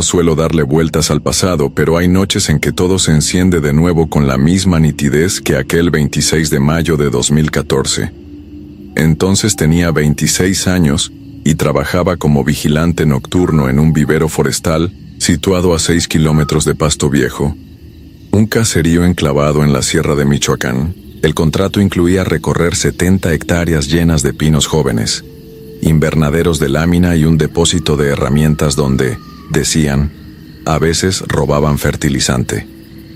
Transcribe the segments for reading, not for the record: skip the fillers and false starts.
suelo darle vueltas al pasado, pero hay noches en que todo se enciende de nuevo con la misma nitidez que aquel 26 de mayo de 2014. Entonces tenía 26 años y trabajaba como vigilante nocturno en un vivero forestal situado a 6 kilómetros de Pasto Viejo, un caserío enclavado en la sierra de Michoacán. El contrato incluía recorrer 70 hectáreas llenas de pinos jóvenes, invernaderos de lámina y un depósito de herramientas donde, decían, a veces robaban fertilizante.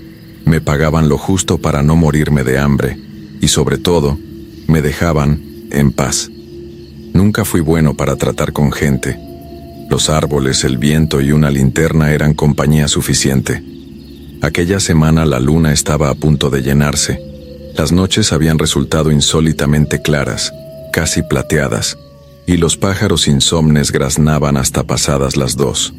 Me pagaban lo justo para no morirme de hambre y, sobre todo, me dejaban en paz. Nunca fui bueno para tratar con gente. Los árboles, el viento y una linterna eran compañía suficiente. Aquella semana la luna estaba a punto de llenarse. Las noches habían resultado insólitamente claras, casi plateadas, y los pájaros insomnes graznaban hasta pasadas las 2.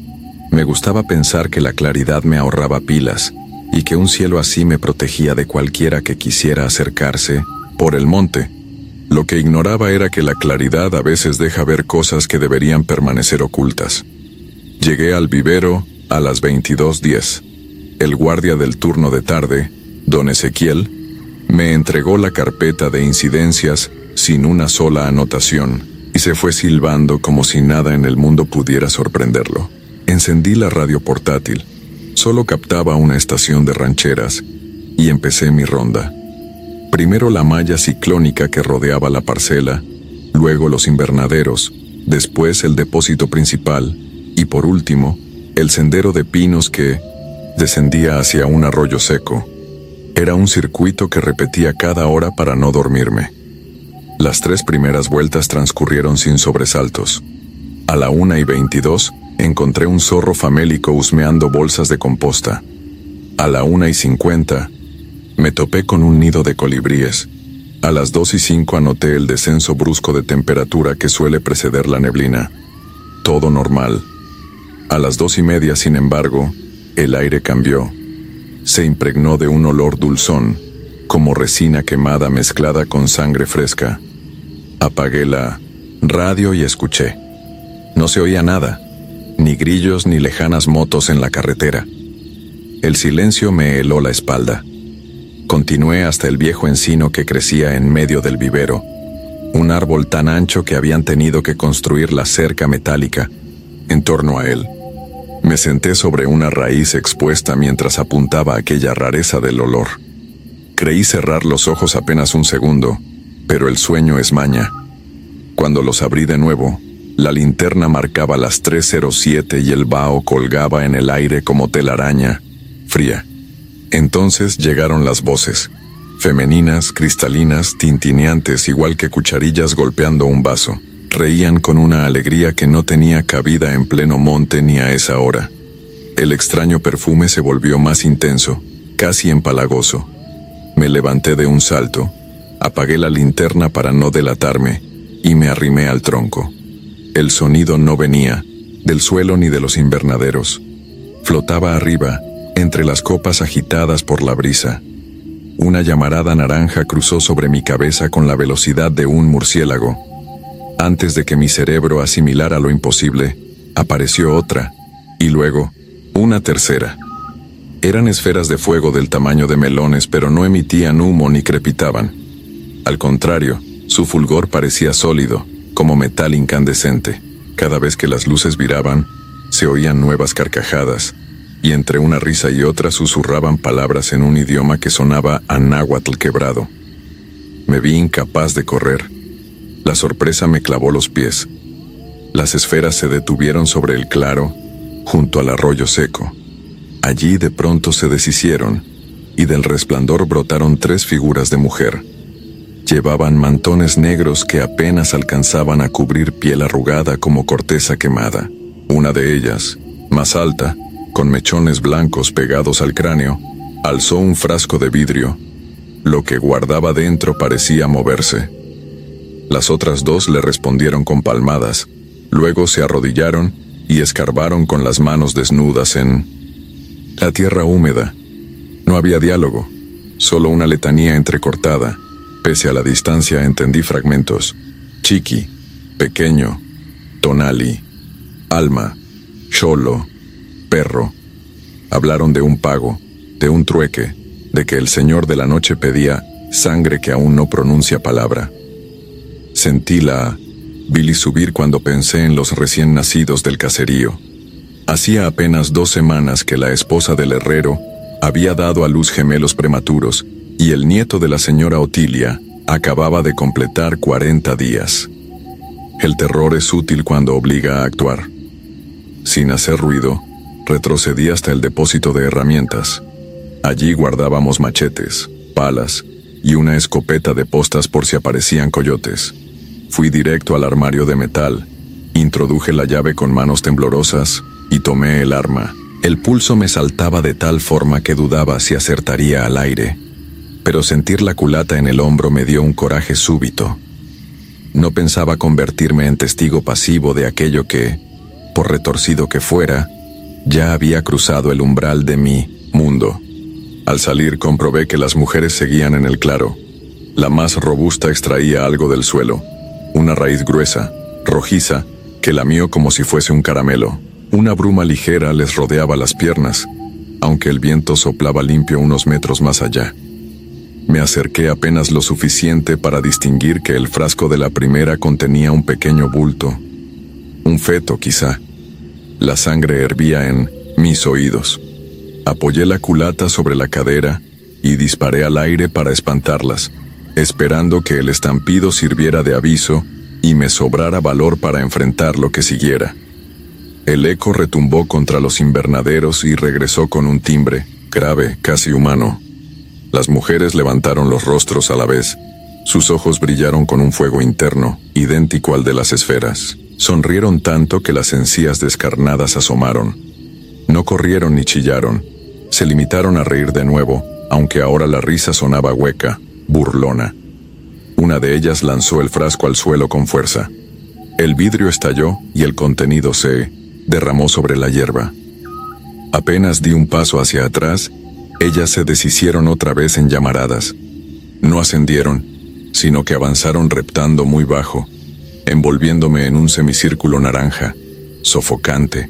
Me gustaba pensar que la claridad me ahorraba pilas y que un cielo así me protegía de cualquiera que quisiera acercarse por el monte. Lo que ignoraba era que la claridad a veces deja ver cosas que deberían permanecer ocultas. Llegué al vivero a las 22:10. El guardia del turno de tarde, don Ezequiel, me entregó la carpeta de incidencias sin una sola anotación y se fue silbando como si nada en el mundo pudiera sorprenderlo. Encendí la radio portátil. Solo captaba una estación de rancheras y empecé mi ronda. Primero la malla ciclónica que rodeaba la parcela, luego los invernaderos, después el depósito principal y por último el sendero de pinos que descendía hacia un arroyo seco. Era un circuito que repetía cada hora para no dormirme. Las 3 primeras vueltas transcurrieron sin sobresaltos. A la 1:22 encontré un zorro famélico husmeando bolsas de composta. A la 1:50 me topé con un nido de colibríes. A las 2:05 anoté el descenso brusco de temperatura que suele preceder la neblina. Todo normal. A las 2:30, sin embargo, el aire cambió. Se impregnó de un olor dulzón, como resina quemada mezclada con sangre fresca. Apagué la radio y escuché. No se oía nada, ni grillos ni lejanas motos en la carretera. El silencio me heló la espalda. Continué hasta el viejo encino que crecía en medio del vivero, un árbol tan ancho que habían tenido que construir la cerca metálica en torno a él. Me senté sobre una raíz expuesta mientras apuntaba aquella rareza del olor. Creí cerrar los ojos apenas un segundo, pero el sueño es maña. Cuando los abrí de nuevo, la linterna marcaba las 3:07 y el vaho colgaba en el aire como telaraña, fría. Entonces llegaron las voces, femeninas, cristalinas, tintineantes, igual que cucharillas golpeando un vaso. Reían con una alegría que no tenía cabida en pleno monte ni a esa hora. El extraño perfume se volvió más intenso, casi empalagoso. Me levanté de un salto, apagué la linterna para no delatarme y me arrimé al tronco. El sonido no venía del suelo ni de los invernaderos. Flotaba arriba, entre las copas agitadas por la brisa. Una llamarada naranja cruzó sobre mi cabeza con la velocidad de un murciélago. Antes de que mi cerebro asimilara lo imposible, apareció otra, y luego, una tercera. Eran esferas de fuego del tamaño de melones, pero no emitían humo ni crepitaban. Al contrario, su fulgor parecía sólido, como metal incandescente. Cada vez que las luces viraban, se oían nuevas carcajadas, y entre una risa y otra susurraban palabras en un idioma que sonaba a náhuatl quebrado. Me vi incapaz de correr. La sorpresa me clavó los pies. Las esferas se detuvieron sobre el claro, junto al arroyo seco. Allí de pronto se deshicieron, y del resplandor brotaron 3 figuras de mujer. Llevaban mantones negros que apenas alcanzaban a cubrir piel arrugada como corteza quemada. Una de ellas, más alta, con mechones blancos pegados al cráneo, alzó un frasco de vidrio. Lo que guardaba dentro parecía moverse. Las otras 2 le respondieron con palmadas, luego se arrodillaron y escarbaron con las manos desnudas en la tierra húmeda. No había diálogo, solo una letanía entrecortada. Pese a la distancia entendí fragmentos. Chiqui, pequeño, Tonali, Alma, Xolo, perro. Hablaron de un pago, de un trueque, de que el señor de la noche pedía sangre que aún no pronuncia palabra. Sentí la bilis subir cuando pensé en los recién nacidos del caserío. Hacía apenas 2 semanas que la esposa del herrero había dado a luz gemelos prematuros y el nieto de la señora Otilia acababa de completar 40 días. El terror es útil cuando obliga a actuar. Sin hacer ruido, retrocedí hasta el depósito de herramientas. Allí guardábamos machetes, palas y una escopeta de postas por si aparecían coyotes. Fui directo al armario de metal, introduje la llave con manos temblorosas y tomé el arma. El pulso me saltaba de tal forma que dudaba si acertaría al aire, pero sentir la culata en el hombro me dio un coraje súbito. No pensaba convertirme en testigo pasivo de aquello que, por retorcido que fuera, ya había cruzado el umbral de mi mundo. Al salir comprobé que las mujeres seguían en el claro. La más robusta extraía algo del suelo, una raíz gruesa, rojiza, que lamió como si fuese un caramelo. Una bruma ligera les rodeaba las piernas, aunque el viento soplaba limpio unos metros más allá. Me acerqué apenas lo suficiente para distinguir que el frasco de la primera contenía un pequeño bulto. Un feto, quizá. La sangre hervía en mis oídos. Apoyé la culata sobre la cadera y disparé al aire para espantarlas, esperando que el estampido sirviera de aviso y me sobrara valor para enfrentar lo que siguiera. El eco retumbó contra los invernaderos y regresó con un timbre, grave, casi humano. Las mujeres levantaron los rostros a la vez. Sus ojos brillaron con un fuego interno, idéntico al de las esferas. Sonrieron tanto que las encías descarnadas asomaron. No corrieron ni chillaron. Se limitaron a reír de nuevo, aunque ahora la risa sonaba hueca, burlona. Una de ellas lanzó el frasco al suelo con fuerza. El vidrio estalló y el contenido se derramó sobre la hierba. Apenas di un paso hacia atrás, ellas se deshicieron otra vez en llamaradas. No ascendieron, sino que avanzaron reptando muy bajo, envolviéndome en un semicírculo naranja, sofocante.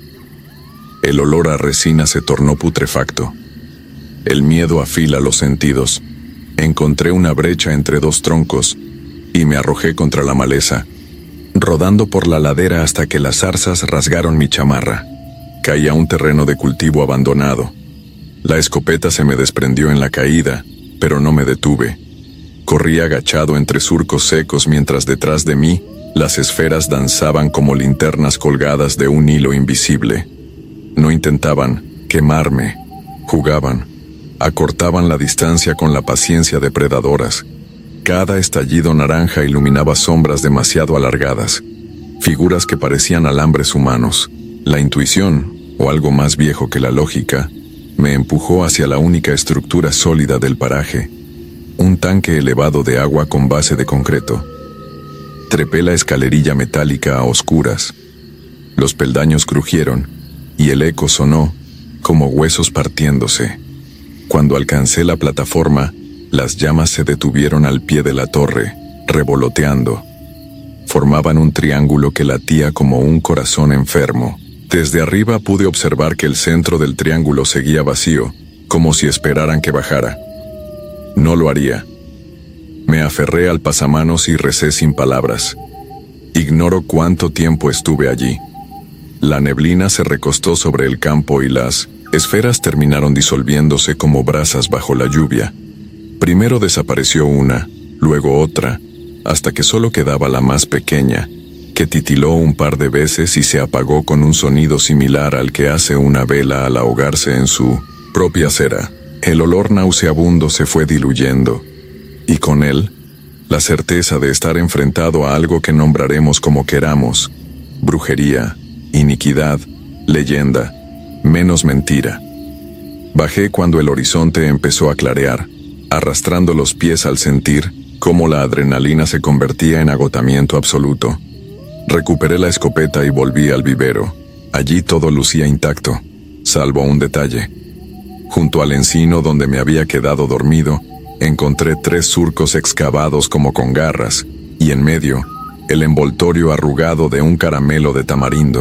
El olor a resina se tornó putrefacto. El miedo afila los sentidos. Encontré una brecha entre 2 troncos y me arrojé contra la maleza, rodando por la ladera hasta que las zarzas rasgaron mi chamarra. Caí a un terreno de cultivo abandonado. La escopeta se me desprendió en la caída, pero no me detuve. Corrí agachado entre surcos secos mientras detrás de mí las esferas danzaban como linternas colgadas de un hilo invisible. No intentaban quemarme, jugaban, acortaban la distancia con la paciencia de predadoras. Cada estallido naranja iluminaba sombras demasiado alargadas, figuras que parecían alambres humanos. La intuición, o algo más viejo que la lógica, me empujó hacia la única estructura sólida del paraje, un tanque elevado de agua con base de concreto. Trepé la escalerilla metálica a oscuras. Los peldaños crujieron y el eco sonó como huesos partiéndose. Cuando alcancé la plataforma, las llamas se detuvieron al pie de la torre, revoloteando. Formaban un triángulo que latía como un corazón enfermo. Desde arriba pude observar que el centro del triángulo seguía vacío, como si esperaran que bajara. No lo haría. Me aferré al pasamanos y recé sin palabras. Ignoro cuánto tiempo estuve allí. La neblina se recostó sobre el campo y las esferas terminaron disolviéndose como brasas bajo la lluvia. Primero desapareció una, luego otra, hasta que solo quedaba la más pequeña, que titiló un par de veces y se apagó con un sonido similar al que hace una vela al ahogarse en su propia cera. El olor nauseabundo se fue diluyendo, y con él, la certeza de estar enfrentado a algo que nombraremos como queramos: brujería, iniquidad, leyenda, menos mentira. Bajé cuando el horizonte empezó a clarear, arrastrando los pies al sentir cómo la adrenalina se convertía en agotamiento absoluto. Recuperé la escopeta y volví al vivero. Allí todo lucía intacto, salvo un detalle. Junto al encino donde me había quedado dormido, encontré 3 surcos excavados como con garras, y en medio, el envoltorio arrugado de un caramelo de tamarindo.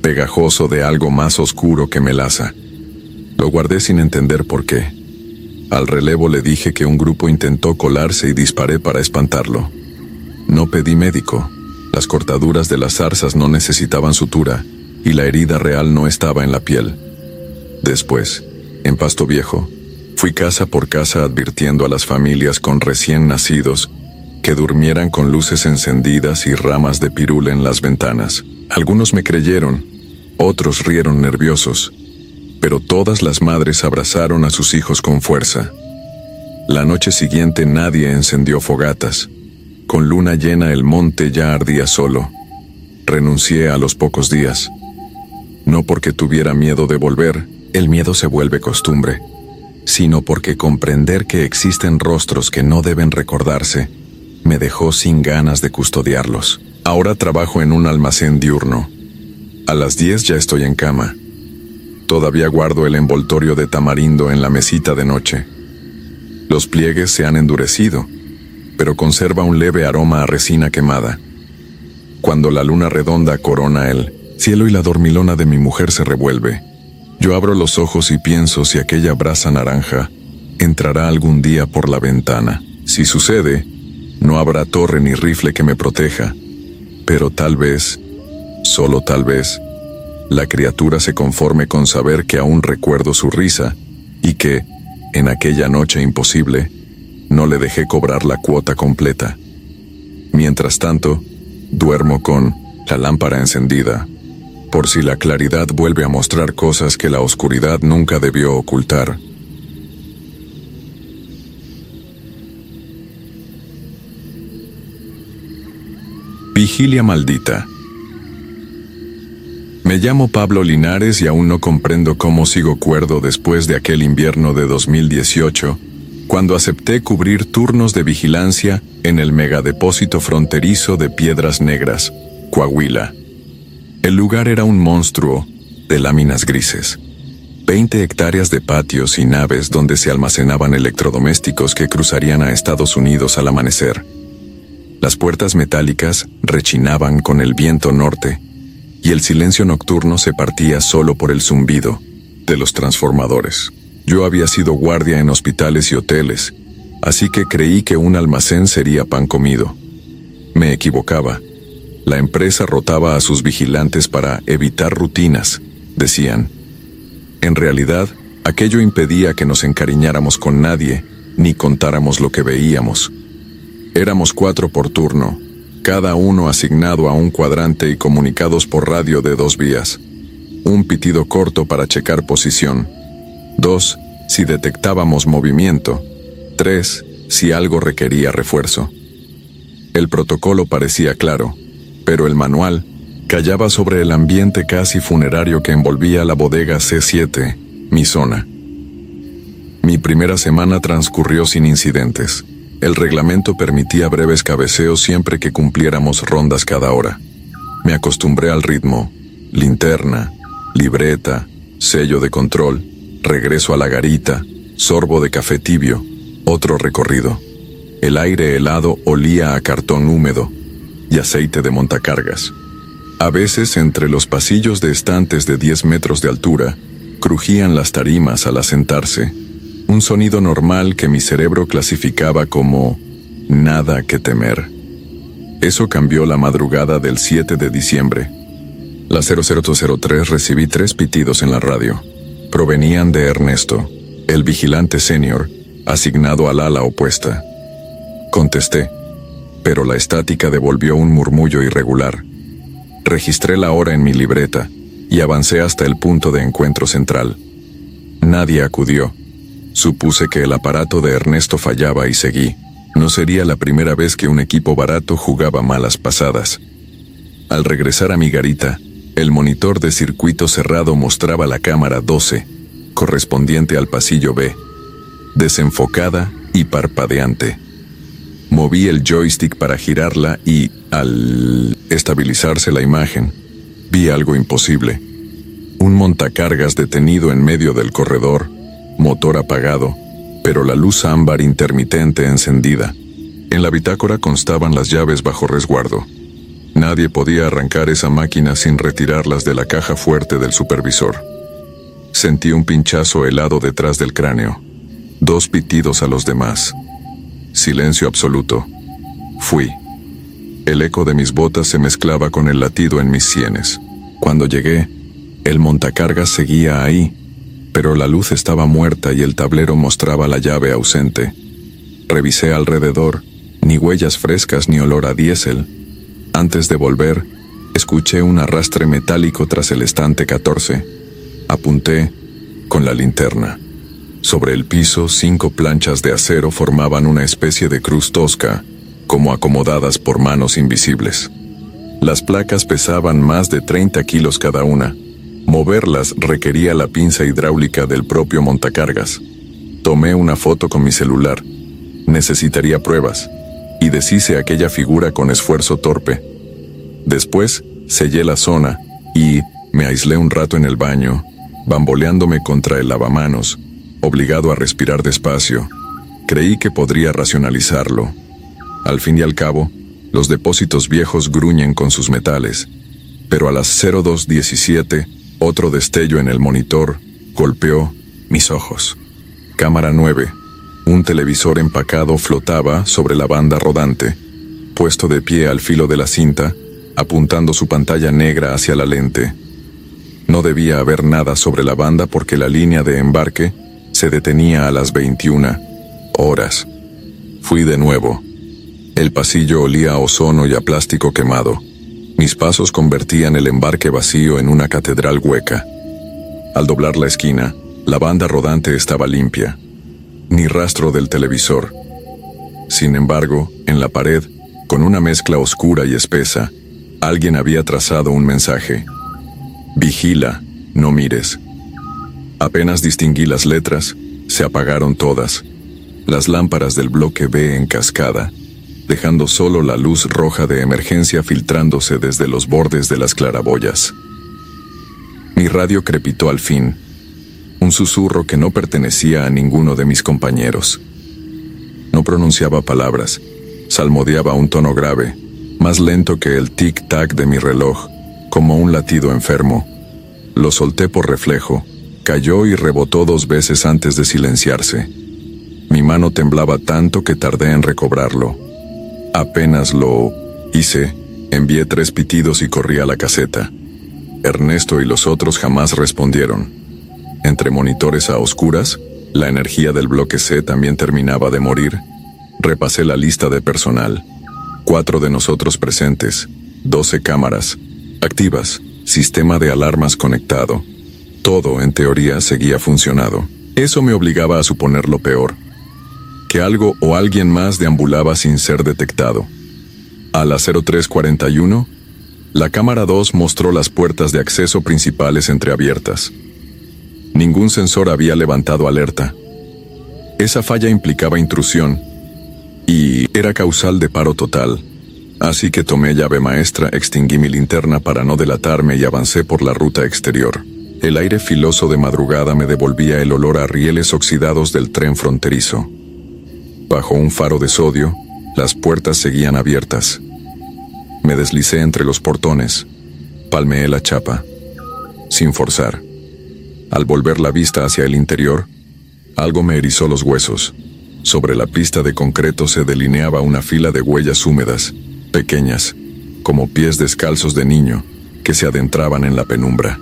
pegajoso de algo más oscuro que melaza. Lo guardé sin entender por qué. Al relevo le dije que un grupo intentó colarse y disparé para espantarlo. No pedí médico. Las cortaduras de las zarzas no necesitaban sutura y la herida real no estaba en la piel. Después, en Pasto Viejo, fui casa por casa advirtiendo a las familias con recién nacidos que durmieran con luces encendidas y ramas de pirul en las ventanas. Algunos me creyeron, otros rieron nerviosos, pero todas las madres abrazaron a sus hijos con fuerza. La noche siguiente nadie encendió fogatas. Con luna llena el monte ya ardía solo. Renuncié a los pocos días. No porque tuviera miedo de volver, el miedo se vuelve costumbre, sino porque comprender que existen rostros que no deben recordarse me dejó sin ganas de custodiarlos. Ahora trabajo en un almacén diurno. A las 10 ya estoy en cama. Todavía guardo el envoltorio de tamarindo en la mesita de noche. Los pliegues se han endurecido, pero conserva un leve aroma a resina quemada. Cuando la luna redonda corona el cielo y la dormilona de mi mujer se revuelve, yo abro los ojos y pienso si aquella brasa naranja entrará algún día por la ventana. Si sucede, no habrá torre ni rifle que me proteja, pero tal vez, solo tal vez, la criatura se conforme con saber que aún recuerdo su risa y que, en aquella noche imposible, no le dejé cobrar la cuota completa. Mientras tanto, duermo con la lámpara encendida, por si la claridad vuelve a mostrar cosas que la oscuridad nunca debió ocultar. Vigilia maldita. Me llamo Pablo Linares y aún no comprendo cómo sigo cuerdo después de aquel invierno de 2018, cuando acepté cubrir turnos de vigilancia en el megadepósito fronterizo de Piedras Negras, Coahuila. El lugar era un monstruo de láminas grises. 20 hectáreas de patios y naves donde se almacenaban electrodomésticos que cruzarían a Estados Unidos al amanecer. Las puertas metálicas rechinaban con el viento norte, y el silencio nocturno se partía solo por el zumbido de los transformadores. Yo había sido guardia en hospitales y hoteles, así que creí que un almacén sería pan comido. Me equivocaba. La empresa rotaba a sus vigilantes para evitar rutinas, decían. En realidad, aquello impedía que nos encariñáramos con nadie, ni contáramos lo que veíamos. Éramos 4 por turno, cada uno asignado a un cuadrante y comunicados por radio de 2 vías. Un pitido corto para checar posición. 2, si detectábamos movimiento. 3, si algo requería refuerzo. El protocolo parecía claro, pero el manual callaba sobre el ambiente casi funerario que envolvía la bodega C7, mi zona. Mi primera semana transcurrió sin incidentes. El reglamento permitía breves cabeceos siempre que cumpliéramos rondas cada hora. Me acostumbré al ritmo, linterna, libreta, sello de control, regreso a la garita, sorbo de café tibio, otro recorrido. El aire helado olía a cartón húmedo y aceite de montacargas. A veces, entre los pasillos de estantes de 10 metros de altura, crujían las tarimas al asentarse. Un sonido normal que mi cerebro clasificaba como nada que temer. Eso cambió la madrugada del 7 de diciembre. La 00203 recibí 3 pitidos en la radio. Provenían de Ernesto, el vigilante senior, asignado al ala opuesta. Contesté, pero la estática devolvió un murmullo irregular. Registré la hora en mi libreta y avancé hasta el punto de encuentro central. Nadie acudió. Supuse que el aparato de Ernesto fallaba y seguí. No sería la primera vez que un equipo barato jugaba malas pasadas. Al regresar a mi garita, el monitor de circuito cerrado mostraba la cámara 12, correspondiente al pasillo B, desenfocada y parpadeante. Moví el joystick para girarla y, al estabilizarse la imagen, vi algo imposible. Un montacargas detenido en medio del corredor, motor apagado, pero la luz ámbar intermitente encendida. En la bitácora constaban las llaves bajo resguardo. Nadie podía arrancar esa máquina sin retirarlas de la caja fuerte del supervisor. Sentí un pinchazo helado detrás del cráneo. 2 pitidos a los demás. Silencio absoluto. Fui. El eco de mis botas se mezclaba con el latido en mis sienes. Cuando llegué, el montacargas seguía ahí, pero la luz estaba muerta y el tablero mostraba la llave ausente. Revisé alrededor, ni huellas frescas ni olor a diésel. Antes de volver, escuché un arrastre metálico tras el estante 14. Apunté con la linterna. Sobre el piso, 5 planchas de acero formaban una especie de cruz tosca, como acomodadas por manos invisibles. Las placas pesaban más de 30 kilos cada una. Moverlas requería la pinza hidráulica del propio montacargas. Tomé una foto con mi celular. Necesitaría pruebas, y deshice aquella figura con esfuerzo torpe. Después, sellé la zona, y me aislé un rato en el baño, bamboleándome contra el lavamanos, obligado a respirar despacio. Creí que podría racionalizarlo. Al fin y al cabo, los depósitos viejos gruñen con sus metales, pero a las 02:17, otro destello en el monitor golpeó mis ojos. Cámara 9. Un televisor empacado flotaba sobre la banda rodante, puesto de pie al filo de la cinta, apuntando su pantalla negra hacia la lente. No debía haber nada sobre la banda porque la línea de embarque se detenía a las 21 horas. Fui de nuevo. El pasillo olía a ozono y a plástico quemado. Mis pasos convertían el embarque vacío en una catedral hueca. Al doblar la esquina, la banda rodante estaba limpia. Ni rastro del televisor. Sin embargo, en la pared, con una mezcla oscura y espesa, alguien había trazado un mensaje. Vigila, no mires. Apenas distinguí las letras, se apagaron todas. Las lámparas del bloque B en cascada, dejando solo la luz roja de emergencia filtrándose desde los bordes de las claraboyas. Mi radio crepitó al fin. Un susurro que no pertenecía a ninguno de mis compañeros. No pronunciaba palabras, salmodiaba un tono grave, más lento que el tic-tac de mi reloj, como un latido enfermo. Lo solté por reflejo, cayó y rebotó 2 veces antes de silenciarse. Mi mano temblaba tanto que tardé en recobrarlo. Apenas lo hice, envié 3 pitidos y corrí a la caseta. Ernesto y los otros jamás respondieron. Entre monitores a oscuras, la energía del bloque C también terminaba de morir. Repasé la lista de personal. 4 de nosotros presentes, 12 cámaras activas, sistema de alarmas conectado. Todo, en teoría, seguía funcionando. Eso me obligaba a suponer lo peor. Que algo o alguien más deambulaba sin ser detectado. A las 03:41, la cámara 2 mostró las puertas de acceso principales entreabiertas. Ningún sensor había levantado alerta. Esa falla implicaba intrusión y era causal de paro total. Así que tomé llave maestra, extinguí mi linterna para no delatarme y avancé por la ruta exterior. El aire filoso de madrugada me devolvía el olor a rieles oxidados del tren fronterizo. Bajo un faro de sodio, las puertas seguían abiertas. Me deslicé entre los portones, palmeé la chapa, sin forzar. Al volver la vista hacia el interior, algo me erizó los huesos. Sobre la pista de concreto se delineaba una fila de huellas húmedas, pequeñas, como pies descalzos de niño, que se adentraban en la penumbra.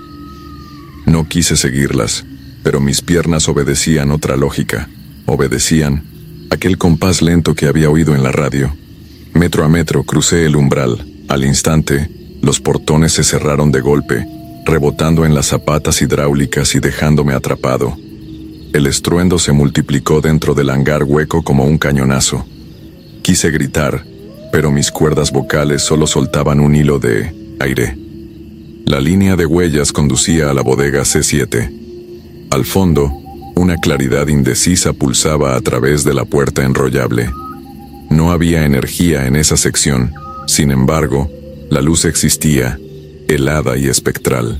No quise seguirlas, pero mis piernas obedecían otra lógica. Obedecían aquel compás lento que había oído en la radio. Metro a metro crucé el umbral. Al instante, los portones se cerraron de golpe, rebotando en las zapatas hidráulicas y dejándome atrapado. El estruendo se multiplicó dentro del hangar hueco como un cañonazo. Quise gritar, pero mis cuerdas vocales solo soltaban un hilo de aire. La línea de huellas conducía a la bodega C7. Al fondo, una claridad indecisa pulsaba a través de la puerta enrollable. No había energía en esa sección. Sin embargo, la luz existía, helada y espectral.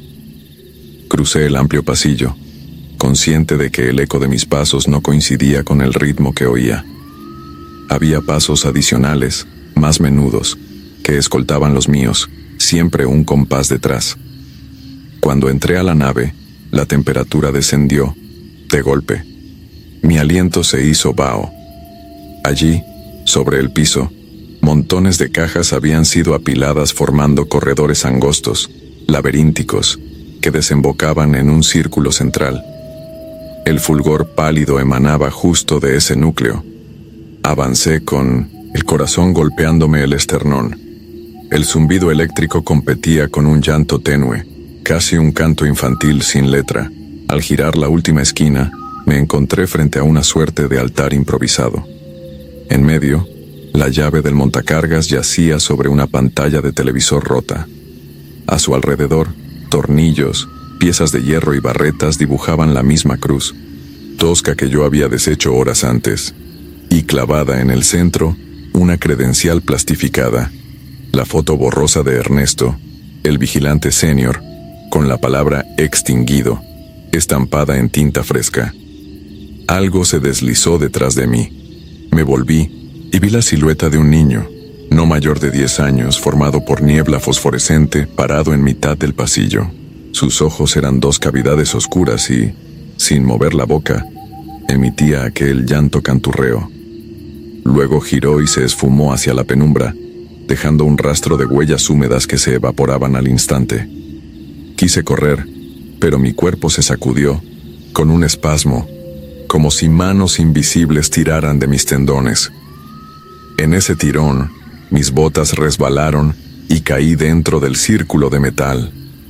Crucé el amplio pasillo, consciente de que el eco de mis pasos no coincidía con el ritmo que oía. Había pasos adicionales, más menudos, que escoltaban los míos, siempre un compás detrás. Cuando entré a la nave, la temperatura descendió, de golpe. Mi aliento se hizo vaho. Allí, sobre el piso, montones de cajas habían sido apiladas formando corredores angostos, laberínticos, que desembocaban en un círculo central. El fulgor pálido emanaba justo de ese núcleo. Avancé con el corazón golpeándome el esternón. El zumbido eléctrico competía con un llanto tenue, casi un canto infantil sin letra. Al girar la última esquina, me encontré frente a una suerte de altar improvisado. En medio, la llave del montacargas yacía sobre una pantalla de televisor rota. A su alrededor, tornillos, piezas de hierro y barretas dibujaban la misma cruz, tosca que yo había deshecho horas antes, y clavada en el centro, una credencial plastificada, la foto borrosa de Ernesto, el vigilante senior, con la palabra extinguido, estampada en tinta fresca. Algo se deslizó detrás de mí. Me volví y vi la silueta de un niño, no mayor de 10 años, formado por niebla fosforescente, parado en mitad del pasillo. Sus ojos eran 2 cavidades oscuras y, sin mover la boca, emitía aquel llanto canturreo. Luego giró y se esfumó hacia la penumbra, dejando un rastro de huellas húmedas que se evaporaban al instante. Quise correr, pero mi cuerpo se sacudió, con un espasmo, como si manos invisibles tiraran de mis tendones. En ese tirón, mis botas resbalaron y caí dentro del círculo de metal.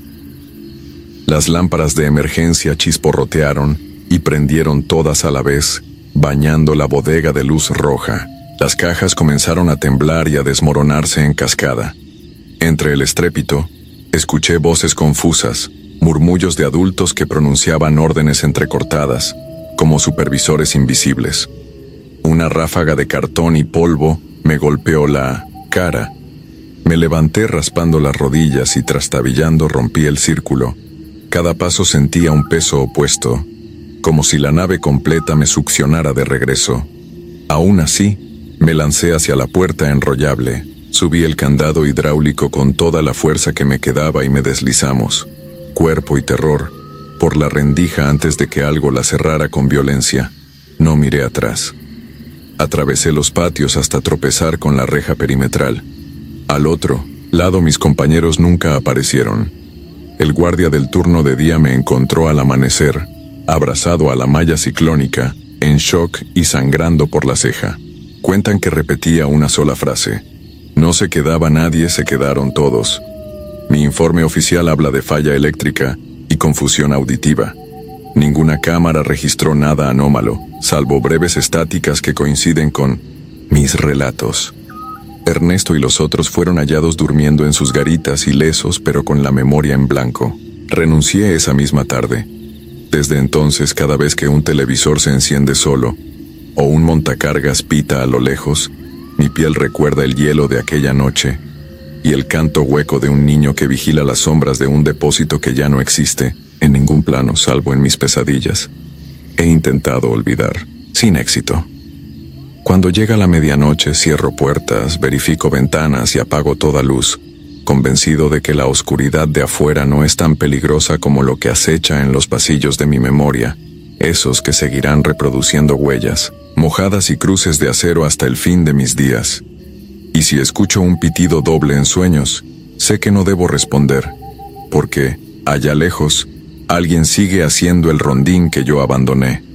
Las lámparas de emergencia chisporrotearon y prendieron todas a la vez, bañando la bodega de luz roja. Las cajas comenzaron a temblar y a desmoronarse en cascada. Entre el estrépito, escuché voces confusas, murmullos de adultos que pronunciaban órdenes entrecortadas, como supervisores invisibles. Una ráfaga de cartón y polvo me golpeó la cara. Me levanté raspando las rodillas y trastabillando rompí el círculo. Cada paso sentía un peso opuesto, como si la nave completa me succionara de regreso. Aún así, me lancé hacia la puerta enrollable, subí el candado hidráulico con toda la fuerza que me quedaba y me deslizamos, cuerpo y terror, por la rendija antes de que algo la cerrara con violencia. No miré atrás. Atravesé los patios hasta tropezar con la reja perimetral. Al otro lado mis compañeros nunca aparecieron. El guardia del turno de día me encontró al amanecer, abrazado a la malla ciclónica, en shock y sangrando por la ceja. Cuentan que repetía una sola frase: no se quedaba nadie, se quedaron todos. Mi informe oficial habla de falla eléctrica y confusión auditiva. Ninguna cámara registró nada anómalo, salvo breves estáticas que coinciden con mis relatos. Ernesto y los otros fueron hallados durmiendo en sus garitas ilesos pero con la memoria en blanco. Renuncié esa misma tarde. Desde entonces, cada vez que un televisor se enciende solo, o un montacargas pita a lo lejos, mi piel recuerda el hielo de aquella noche, y el canto hueco de un niño que vigila las sombras de un depósito que ya no existe, en ningún plano salvo en mis pesadillas. He intentado olvidar, sin éxito. Cuando llega la medianoche, cierro puertas, verifico ventanas y apago toda luz, convencido de que la oscuridad de afuera no es tan peligrosa como lo que acecha en los pasillos de mi memoria, esos que seguirán reproduciendo huellas, mojadas y cruces de acero hasta el fin de mis días. Y si escucho un pitido doble en sueños, sé que no debo responder, porque, allá lejos, alguien sigue haciendo el rondín que yo abandoné,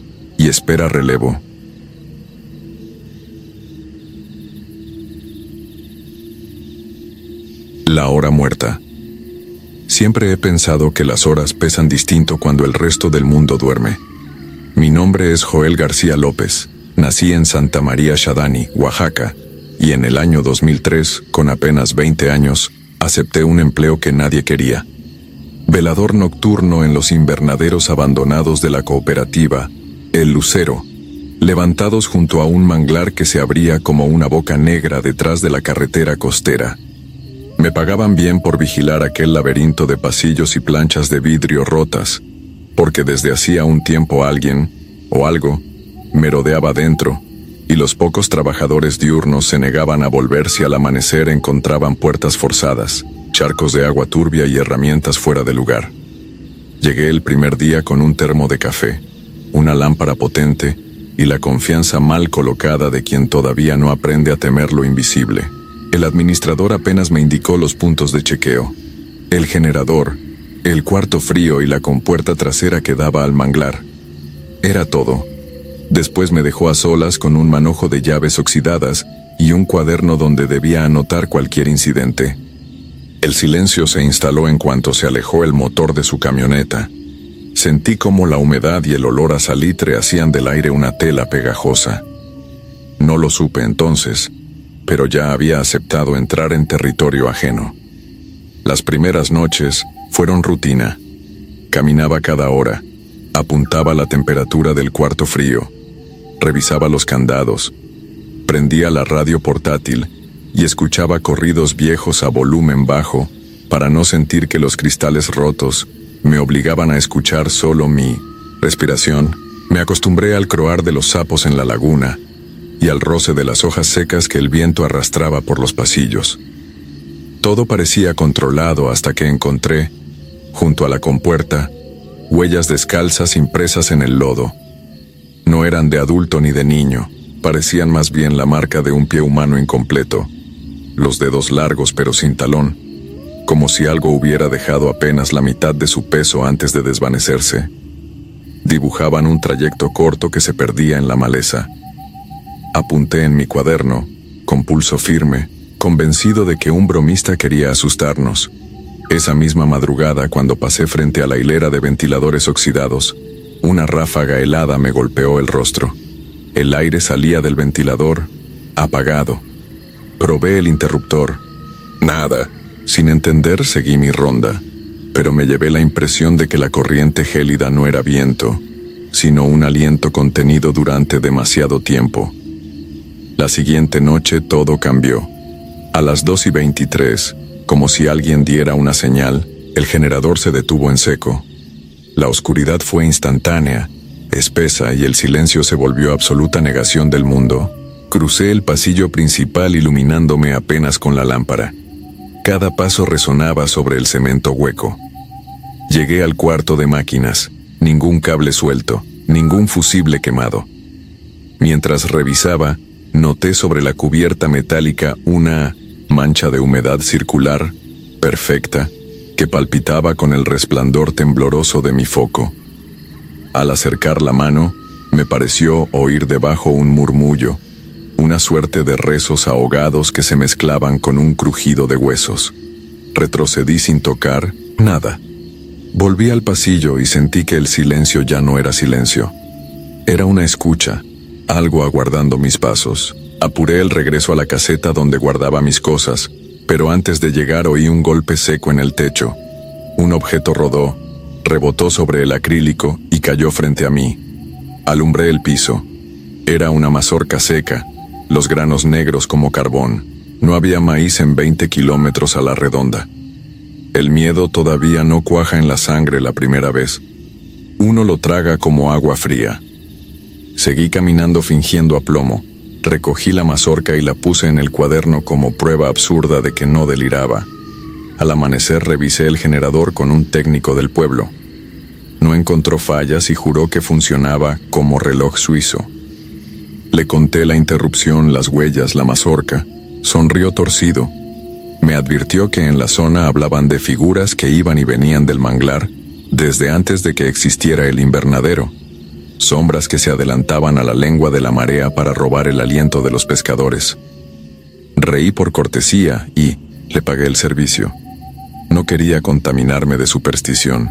y espera relevo. La hora muerta. Siempre he pensado que las horas pesan distinto cuando el resto del mundo duerme. Mi nombre es Joel García López. Nací en Santa María Xadani, Oaxaca, y en el año 2003, con apenas 20 años, acepté un empleo que nadie quería. Velador nocturno en los invernaderos abandonados de la cooperativa El Lucero, levantados junto a un manglar que se abría como una boca negra detrás de la carretera costera. Me pagaban bien por vigilar aquel laberinto de pasillos y planchas de vidrio rotas, porque desde hacía un tiempo alguien, o algo, me rodeaba dentro, y los pocos trabajadores diurnos se negaban a volver si al amanecer encontraban puertas forzadas, charcos de agua turbia y herramientas fuera de lugar. Llegué el primer día con un termo de café, una lámpara potente y la confianza mal colocada de quien todavía no aprende a temer lo invisible. El administrador apenas me indicó los puntos de chequeo: el generador, el cuarto frío y la compuerta trasera que daba al manglar. Era todo. Después me dejó a solas con un manojo de llaves oxidadas y un cuaderno donde debía anotar cualquier incidente. El silencio se instaló en cuanto se alejó el motor de su camioneta. Sentí como la humedad y el olor a salitre hacían del aire una tela pegajosa. No lo supe entonces, pero ya había aceptado entrar en territorio ajeno. Las primeras noches fueron rutina. Caminaba cada hora, apuntaba la temperatura del cuarto frío, revisaba los candados, prendía la radio portátil y escuchaba corridos viejos a volumen bajo para no sentir que los cristales rotos me obligaban a escuchar solo mi respiración. Me acostumbré al croar de los sapos en la laguna y al roce de las hojas secas que el viento arrastraba por los pasillos. Todo parecía controlado hasta que encontré, junto a la compuerta, huellas descalzas impresas en el lodo. No eran de adulto ni de niño, parecían más bien la marca de un pie humano incompleto, los dedos largos pero sin talón, como si algo hubiera dejado apenas la mitad de su peso antes de desvanecerse. Dibujaban un trayecto corto que se perdía en la maleza. Apunté en mi cuaderno, con pulso firme, convencido de que un bromista quería asustarnos. Esa misma madrugada, cuando pasé frente a la hilera de ventiladores oxidados, una ráfaga helada me golpeó el rostro. El aire salía del ventilador, apagado. Probé el interruptor. Nada. Sin entender, seguí mi ronda, pero me llevé la impresión de que la corriente gélida no era viento, sino un aliento contenido durante demasiado tiempo. La siguiente noche todo cambió. A las 2:23, como si alguien diera una señal, el generador se detuvo en seco. La oscuridad fue instantánea, espesa, y el silencio se volvió absoluta negación del mundo. Crucé el pasillo principal iluminándome apenas con la lámpara. Cada paso resonaba sobre el cemento hueco. Llegué al cuarto de máquinas, ningún cable suelto, ningún fusible quemado. Mientras revisaba, noté sobre la cubierta metálica una mancha de humedad circular, perfecta, que palpitaba con el resplandor tembloroso de mi foco. Al acercar la mano, me pareció oír debajo un murmullo, una suerte de rezos ahogados que se mezclaban con un crujido de huesos. Retrocedí sin tocar nada. Volví al pasillo y sentí que el silencio ya no era silencio. Era una escucha, algo aguardando mis pasos. Apuré el regreso a la caseta donde guardaba mis cosas, pero antes de llegar oí un golpe seco en el techo. Un objeto rodó, rebotó sobre el acrílico y cayó frente a mí. Alumbré el piso. Era una mazorca seca, los granos negros como carbón. No había maíz en 20 kilómetros a la redonda. El miedo todavía no cuaja en la sangre la primera vez. Uno lo traga como agua fría. Seguí caminando fingiendo aplomo. Recogí la mazorca y la puse en el cuaderno como prueba absurda de que no deliraba. Al amanecer revisé el generador con un técnico del pueblo. No encontró fallas y juró que funcionaba como reloj suizo. Le conté la interrupción, las huellas, la mazorca. Sonrió torcido. Me advirtió que en la zona hablaban de figuras que iban y venían del manglar desde antes de que existiera el invernadero. Sombras que se adelantaban a la lengua de la marea para robar el aliento de los pescadores. Reí por cortesía y le pagué el servicio. No quería contaminarme de superstición.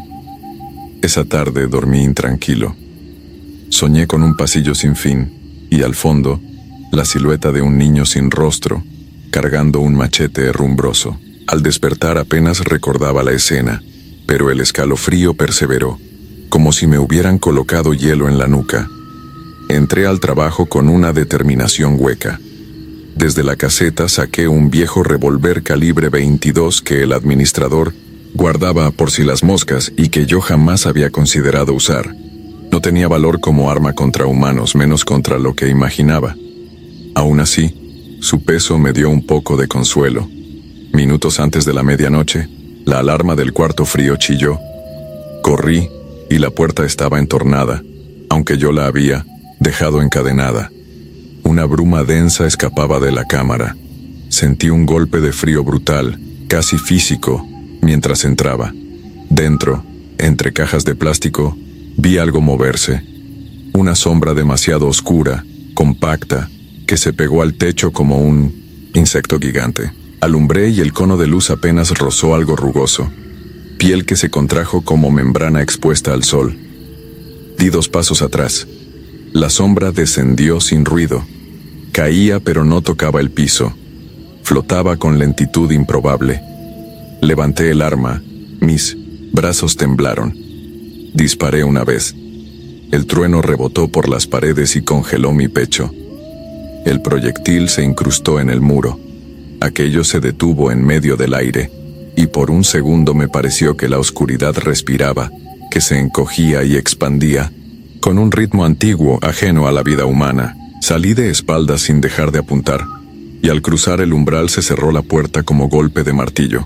Esa tarde dormí intranquilo. Soñé con un pasillo sin fin y al fondo, la silueta de un niño sin rostro, cargando un machete herrumbroso. Al despertar apenas recordaba la escena, pero el escalofrío perseveró, como si me hubieran colocado hielo en la nuca. Entré al trabajo con una determinación hueca. Desde la caseta saqué un viejo revólver calibre 22 que el administrador guardaba por si las moscas y que yo jamás había considerado usar. No tenía valor como arma contra humanos, menos contra lo que imaginaba. Aún así, su peso me dio un poco de consuelo. Minutos antes de la medianoche, la alarma del cuarto frío chilló. Corrí y la puerta estaba entornada, aunque yo la había dejado encadenada. Una bruma densa escapaba de la cámara. Sentí un golpe de frío brutal, casi físico, mientras entraba. Dentro, entre cajas de plástico, vi algo moverse. Una sombra demasiado oscura, compacta, que se pegó al techo como un insecto gigante. Alumbré y el cono de luz apenas rozó algo rugoso. Piel que se contrajo como membrana expuesta al sol. Di 2 pasos atrás. La sombra descendió sin ruido. Caía pero no tocaba el piso. Flotaba con lentitud improbable. Levanté el arma. Mis brazos temblaron. Disparé una vez. El trueno rebotó por las paredes y congeló mi pecho. El proyectil se incrustó en el muro. Aquello se detuvo en medio del aire, y por un segundo me pareció que la oscuridad respiraba, que se encogía y expandía, con un ritmo antiguo ajeno a la vida humana. Salí de espaldas sin dejar de apuntar, y al cruzar el umbral se cerró la puerta como golpe de martillo.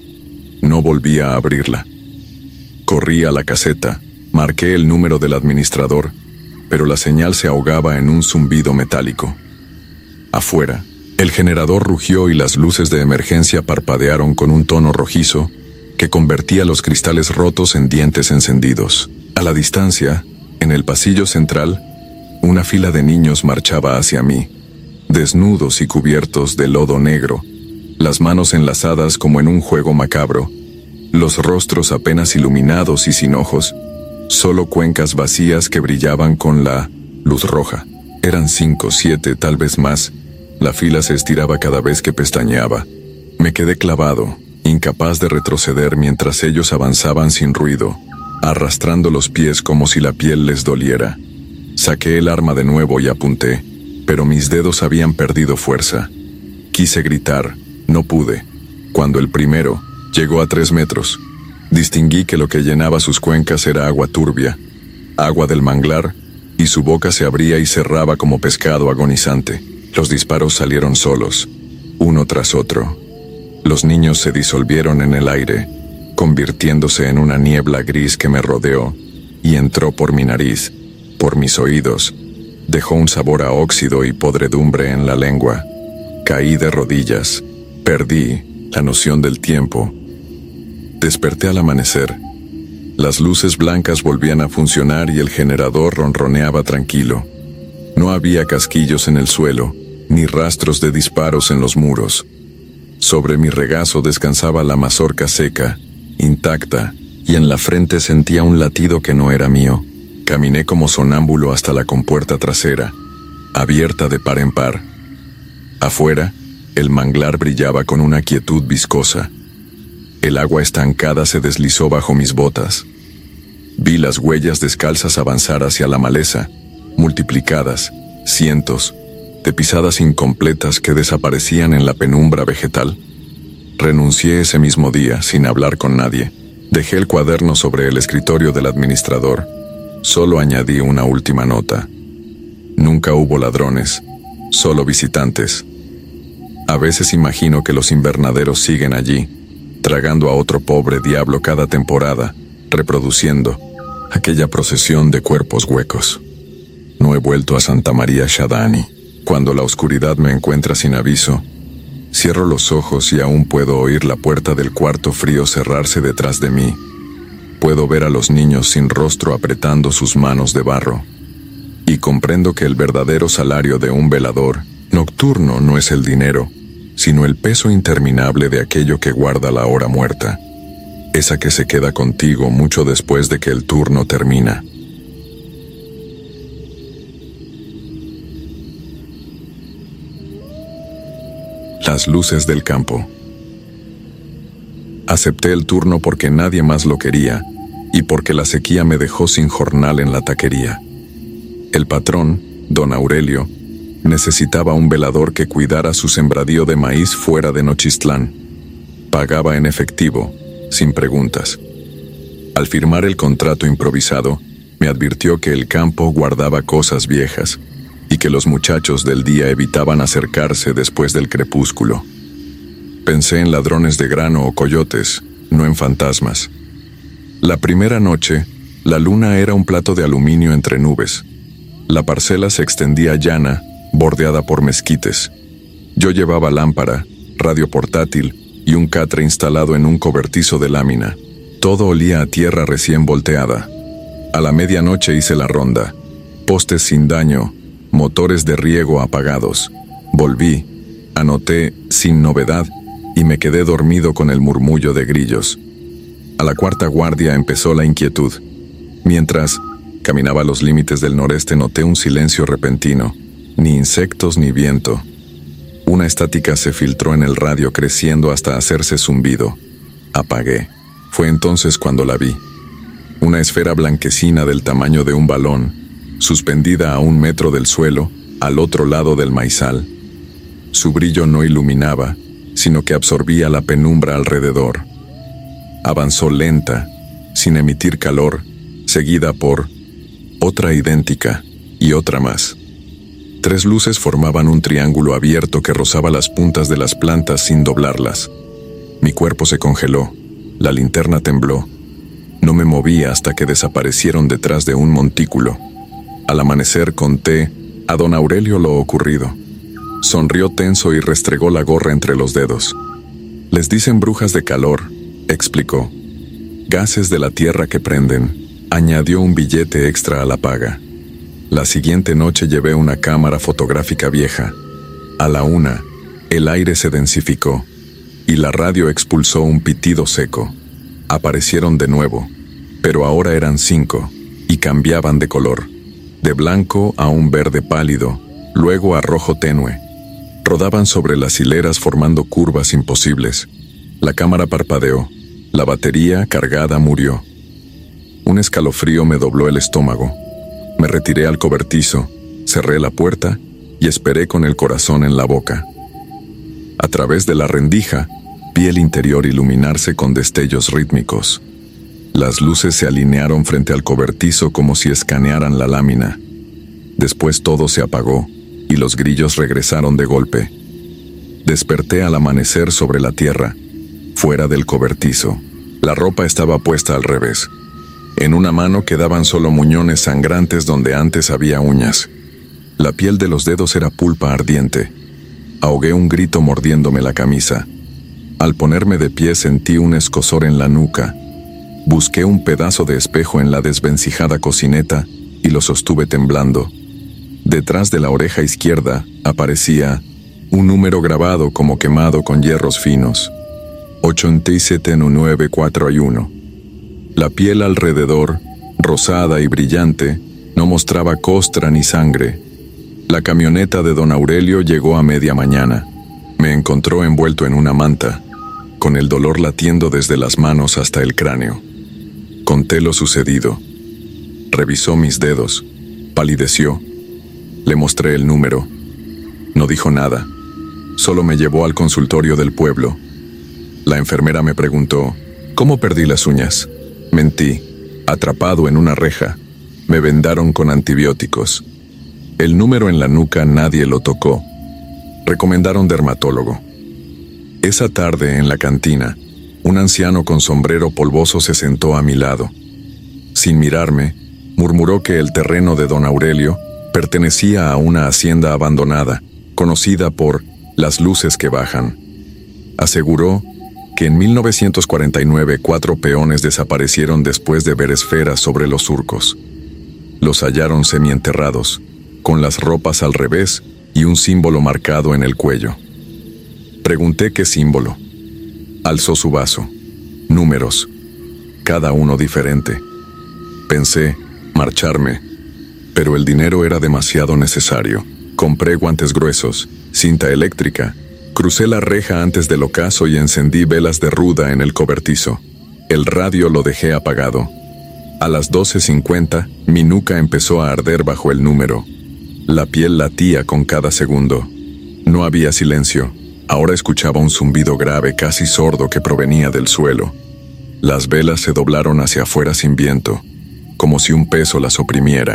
No volví a abrirla. Corrí a la caseta, marqué el número del administrador, pero la señal se ahogaba en un zumbido metálico. Afuera, el generador rugió y las luces de emergencia parpadearon con un tono rojizo que convertía los cristales rotos en dientes encendidos. A la distancia, en el pasillo central, una fila de niños marchaba hacia mí, desnudos y cubiertos de lodo negro, las manos enlazadas como en un juego macabro, los rostros apenas iluminados y sin ojos, solo cuencas vacías que brillaban con la luz roja. Eran 5, 7, tal vez más. La fila se estiraba cada vez que pestañeaba. Me quedé clavado, incapaz de retroceder mientras ellos avanzaban sin ruido, arrastrando los pies como si la piel les doliera. Saqué el arma de nuevo y apunté, pero mis dedos habían perdido fuerza. Quise gritar, no pude. Cuando el primero llegó a 3 metros, distinguí que lo que llenaba sus cuencas era agua turbia, agua del manglar, y su boca se abría y cerraba como pescado agonizante. Los disparos salieron solos, uno tras otro. Los niños se disolvieron en el aire, convirtiéndose en una niebla gris que me rodeó y entró por mi nariz, por mis oídos. Dejó un sabor a óxido y podredumbre en la lengua. Caí de rodillas. Perdí la noción del tiempo. Desperté al amanecer. Las luces blancas volvían a funcionar y el generador ronroneaba tranquilo. No había casquillos en el suelo, ni rastros de disparos en los muros. Sobre mi regazo descansaba la mazorca seca, intacta, y en la frente sentía un latido que no era mío. Caminé como sonámbulo hasta la compuerta trasera, abierta de par en par. Afuera, el manglar brillaba con una quietud viscosa. El agua estancada se deslizó bajo mis botas. Vi las huellas descalzas avanzar hacia la maleza, multiplicadas, cientos, de pisadas incompletas que desaparecían en la penumbra vegetal. Renuncié ese mismo día, sin hablar con nadie. Dejé el cuaderno sobre el escritorio del administrador. Solo añadí una última nota. Nunca hubo ladrones, solo visitantes. A veces imagino que los invernaderos siguen allí, tragando a otro pobre diablo cada temporada, reproduciendo aquella procesión de cuerpos huecos. No he vuelto a Santa María Shadani. Cuando la oscuridad me encuentra sin aviso, cierro los ojos y aún puedo oír la puerta del cuarto frío cerrarse detrás de mí. Puedo ver a los niños sin rostro apretando sus manos de barro. Y comprendo que el verdadero salario de un velador nocturno no es el dinero, sino el peso interminable de aquello que guarda la hora muerta, esa que se queda contigo mucho después de que el turno termina. Las luces del campo. Acepté el turno porque nadie más lo quería y porque la sequía me dejó sin jornal en la taquería. El patrón, don Aurelio, necesitaba un velador que cuidara su sembradío de maíz fuera de Nochistlán. Pagaba en efectivo, sin preguntas. Al firmar el contrato improvisado, me advirtió que el campo guardaba cosas viejas, y que los muchachos del día evitaban acercarse después del crepúsculo. Pensé en ladrones de grano o coyotes, no en fantasmas. La primera noche, la luna era un plato de aluminio entre nubes. La parcela se extendía llana, bordeada por mezquites. Yo llevaba lámpara, radio portátil y un catre instalado en un cobertizo de lámina. Todo olía a tierra recién volteada. A la medianoche hice la ronda. Postes sin daño, motores de riego apagados. Volví, anoté sin novedad y me quedé dormido con el murmullo de grillos. A la cuarta guardia empezó la inquietud. Mientras caminaba a los límites del noreste noté un silencio repentino. Ni insectos ni viento. Una estática se filtró en el radio creciendo hasta hacerse zumbido. Apagué. Fue entonces cuando la vi. Una esfera blanquecina del tamaño de un balón, suspendida a 1 metro del suelo, al otro lado del maizal. Su brillo no iluminaba, sino que absorbía la penumbra alrededor. Avanzó lenta, sin emitir calor, seguida por otra idéntica y otra más. 3 luces formaban un triángulo abierto que rozaba las puntas de las plantas sin doblarlas. Mi cuerpo se congeló, la linterna tembló. No me moví hasta que desaparecieron detrás de un montículo. Al amanecer conté a don Aurelio lo ocurrido. Sonrió tenso y restregó la gorra entre los dedos. Les dicen brujas de calor, explicó. Gases de la tierra que prenden. Añadió un billete extra a la paga. La siguiente noche llevé una cámara fotográfica vieja. A la 1, el aire se densificó y la radio expulsó un pitido seco. Aparecieron de nuevo, pero ahora eran 5 y cambiaban de color, de blanco a un verde pálido, luego a rojo tenue. Rodaban sobre las hileras formando curvas imposibles. La cámara parpadeó. La batería cargada murió. Un escalofrío me dobló el estómago. Me retiré al cobertizo, cerré la puerta y esperé con el corazón en la boca. A través de la rendija, vi el interior iluminarse con destellos rítmicos. Las luces se alinearon frente al cobertizo como si escanearan la lámina. Después todo se apagó y los grillos regresaron de golpe. Desperté al amanecer sobre la tierra, fuera del cobertizo. La ropa estaba puesta al revés. En una mano quedaban solo muñones sangrantes donde antes había uñas. La piel de los dedos era pulpa ardiente. Ahogué un grito mordiéndome la camisa. Al ponerme de pie sentí un escozor en la nuca. Busqué un pedazo de espejo en la desvencijada cocineta y lo sostuve temblando. Detrás de la oreja izquierda aparecía un número grabado como quemado con hierros finos. 87941. La piel alrededor, rosada y brillante, no mostraba costra ni sangre. La camioneta de don Aurelio llegó a media mañana. Me encontró envuelto en una manta, con el dolor latiendo desde las manos hasta el cráneo. Conté lo sucedido. Revisó mis dedos, palideció. Le mostré el número. No dijo nada. Solo me llevó al consultorio del pueblo. La enfermera me preguntó, ¿cómo perdí las uñas? Mentí, atrapado en una reja. Me vendaron con antibióticos. El número en la nuca nadie lo tocó. Recomendaron dermatólogo. Esa tarde en la cantina, un anciano con sombrero polvoso se sentó a mi lado. Sin mirarme, murmuró que el terreno de don Aurelio pertenecía a una hacienda abandonada, conocida por las luces que bajan. Aseguró que en 1949 4 peones desaparecieron después de ver esferas sobre los surcos. Los hallaron semienterrados, con las ropas al revés y un símbolo marcado en el cuello. Pregunté qué símbolo. Alzó su vaso. Números, cada uno diferente. Pensé marcharme, pero el dinero era demasiado necesario. Compré guantes gruesos, cinta eléctrica. Crucé la reja antes del ocaso y encendí velas de ruda en el cobertizo. El radio lo dejé apagado. A las 12:50, mi nuca empezó a arder bajo el número. La piel latía con cada segundo. No había silencio. Ahora escuchaba un zumbido grave, casi sordo, que provenía del suelo. Las velas se doblaron hacia afuera sin viento, como si un peso las oprimiera.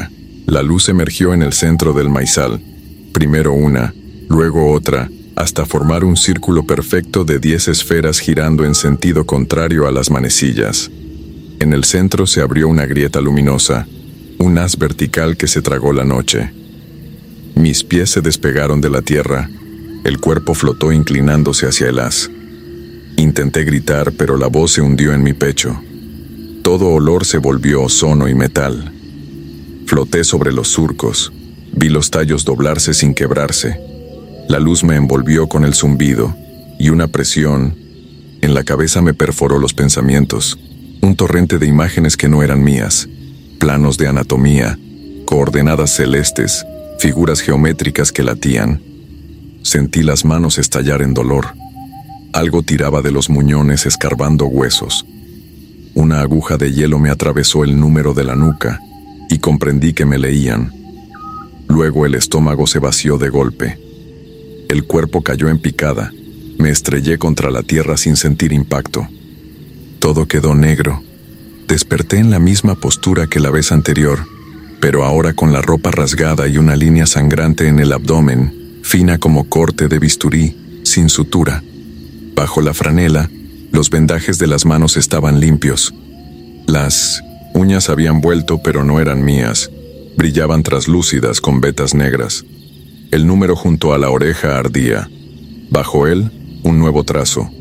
La luz emergió en el centro del maizal, primero una, luego otra, hasta formar un círculo perfecto de 10 esferas girando en sentido contrario a las manecillas. En el centro se abrió una grieta luminosa, un haz vertical que se tragó la noche. Mis pies se despegaron de la tierra, el cuerpo flotó inclinándose hacia el haz. Intenté gritar, pero la voz se hundió en mi pecho. Todo olor se volvió ozono y metal. Floté sobre los surcos, vi los tallos doblarse sin quebrarse. La luz me envolvió con el zumbido, y una presión en la cabeza me perforó los pensamientos. Un torrente de imágenes que no eran mías, planos de anatomía, coordenadas celestes, figuras geométricas que latían. Sentí las manos estallar en dolor. Algo tiraba de los muñones escarbando huesos. Una aguja de hielo me atravesó el número de la nuca, y comprendí que me leían. Luego el estómago se vació de golpe. El cuerpo cayó en picada. Me estrellé contra la tierra sin sentir impacto. Todo quedó negro. Desperté en la misma postura que la vez anterior, pero ahora con la ropa rasgada y una línea sangrante en el abdomen, fina como corte de bisturí, sin sutura. Bajo la franela, los vendajes de las manos estaban limpios. Las uñas habían vuelto, pero no eran mías. Brillaban traslúcidas con vetas negras. El número junto a la oreja ardía. Bajo él, un nuevo trazo.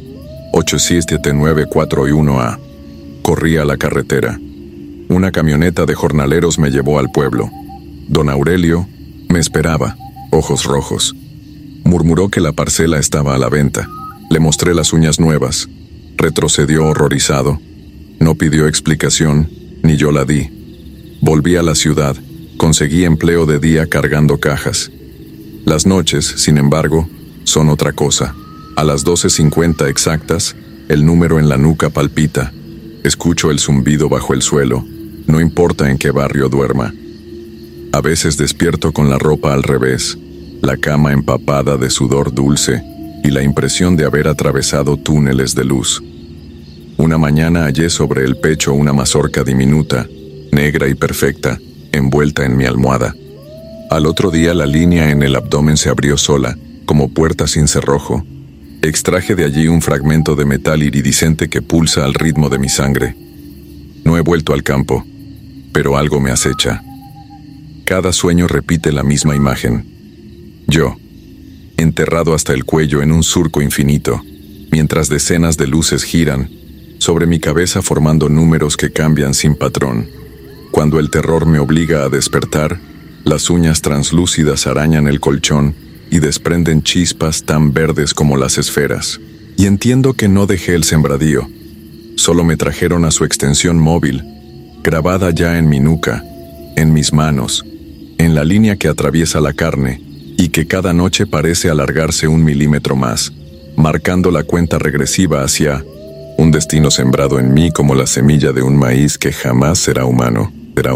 87941A. Corrí a la carretera. Una camioneta de jornaleros me llevó al pueblo. Don Aurelio me esperaba, ojos rojos. Murmuró que la parcela estaba a la venta. Le mostré las uñas nuevas. Retrocedió horrorizado. No pidió explicación, ni yo la di. Volví a la ciudad. Conseguí empleo de día cargando cajas. Las noches, sin embargo, son otra cosa. A las 12:50 exactas, el número en la nuca palpita. Escucho el zumbido bajo el suelo, no importa en qué barrio duerma. A veces despierto con la ropa al revés, la cama empapada de sudor dulce y la impresión de haber atravesado túneles de luz. Una mañana hallé sobre el pecho una mazorca diminuta, negra y perfecta, envuelta en mi almohada. Al otro día la línea en el abdomen se abrió sola, como puerta sin cerrojo. Extraje de allí un fragmento de metal iridiscente que pulsa al ritmo de mi sangre. No he vuelto al campo, pero algo me acecha. Cada sueño repite la misma imagen. Yo, enterrado hasta el cuello en un surco infinito, mientras decenas de luces giran sobre mi cabeza formando números que cambian sin patrón. Cuando el terror me obliga a despertar, las uñas translúcidas arañan el colchón y desprenden chispas tan verdes como las esferas. Y entiendo que no dejé el sembradío. Solo me trajeron a su extensión móvil, grabada ya en mi nuca, en mis manos, en la línea que atraviesa la carne y que cada noche parece alargarse 1 milímetro más, marcando la cuenta regresiva hacia un destino sembrado en mí como la semilla de un maíz que jamás será humano.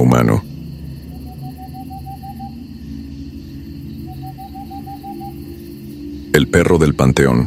El perro del panteón.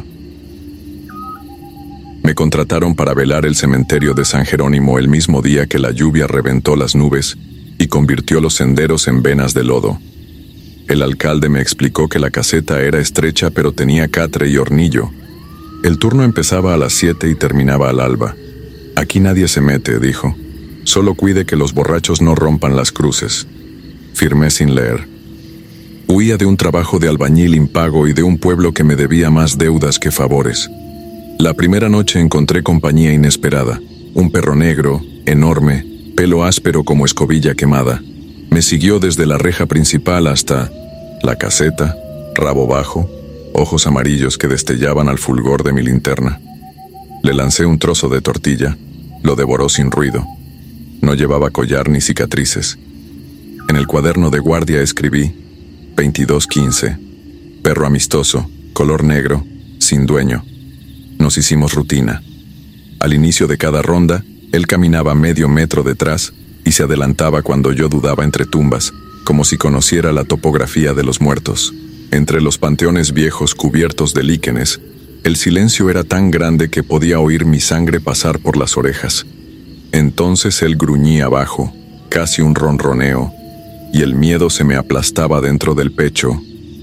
Me contrataron para velar el cementerio de San Jerónimo el mismo día que la lluvia reventó las nubes y convirtió los senderos en venas de lodo. El alcalde me explicó que la caseta era estrecha pero tenía catre y hornillo. El turno empezaba a las 7 y terminaba al alba. Aquí nadie se mete, dijo. Solo cuide que los borrachos no rompan las cruces. Firmé sin leer. Huía de un trabajo de albañil impago y de un pueblo que me debía más deudas que favores. La primera noche encontré compañía inesperada. Un perro negro, enorme, pelo áspero como escobilla quemada. Me siguió desde la reja principal hasta la caseta, rabo bajo, ojos amarillos que destellaban al fulgor de mi linterna. Le lancé un trozo de tortilla, lo devoró sin ruido. No llevaba collar ni cicatrices. En el cuaderno de guardia escribí 22:15, perro amistoso, color negro, sin dueño. Nos hicimos rutina. Al inicio de cada ronda, él caminaba medio metro detrás y se adelantaba cuando yo dudaba entre tumbas, como si conociera la topografía de los muertos. Entre los panteones viejos cubiertos de líquenes, el silencio era tan grande que podía oír mi sangre pasar por las orejas. Entonces él gruñía bajo, casi un ronroneo, y el miedo se me aplastaba dentro del pecho,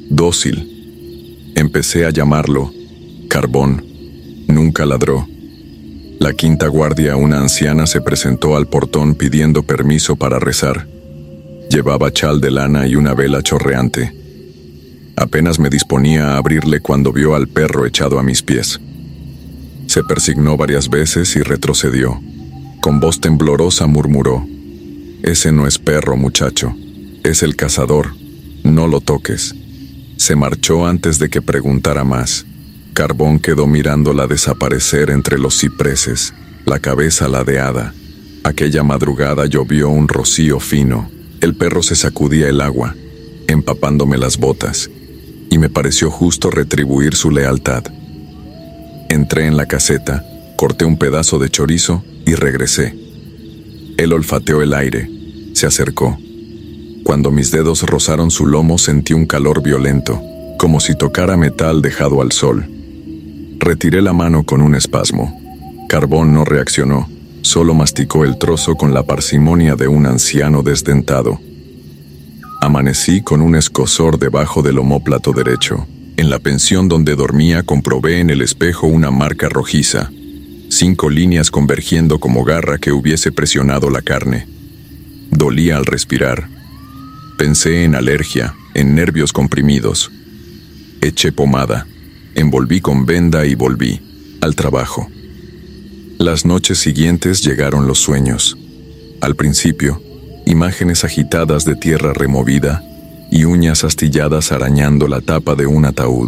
dócil. Empecé a llamarlo. Carbón. Nunca ladró. La quinta guardia, una anciana, se presentó al portón pidiendo permiso para rezar. Llevaba chal de lana y una vela chorreante. Apenas me disponía a abrirle cuando vio al perro echado a mis pies. Se persignó varias veces y retrocedió. Con voz temblorosa murmuró: «Ese no es perro, muchacho. Es el cazador. No lo toques». Se marchó antes de que preguntara más. Carbón quedó mirándola desaparecer entre los cipreses, la cabeza ladeada. Aquella madrugada llovió un rocío fino. El perro se sacudía el agua, empapándome las botas, y me pareció justo retribuir su lealtad. Entré en la caseta, corté un pedazo de chorizo y regresé. Él olfateó el aire, se acercó. Cuando mis dedos rozaron su lomo sentí un calor violento, como si tocara metal dejado al sol. Retiré la mano con un espasmo. Carbón no reaccionó, solo masticó el trozo con la parsimonia de un anciano desdentado. Amanecí con un escozor debajo del omóplato derecho. En la pensión donde dormía comprobé en el espejo una marca rojiza, 5 líneas convergiendo como garra que hubiese presionado la carne. Dolía al respirar. Pensé en alergia, en nervios comprimidos. Eché pomada, envolví con venda y volví al trabajo. Las noches siguientes llegaron los sueños. Al principio, imágenes agitadas de tierra removida y uñas astilladas arañando la tapa de un ataúd.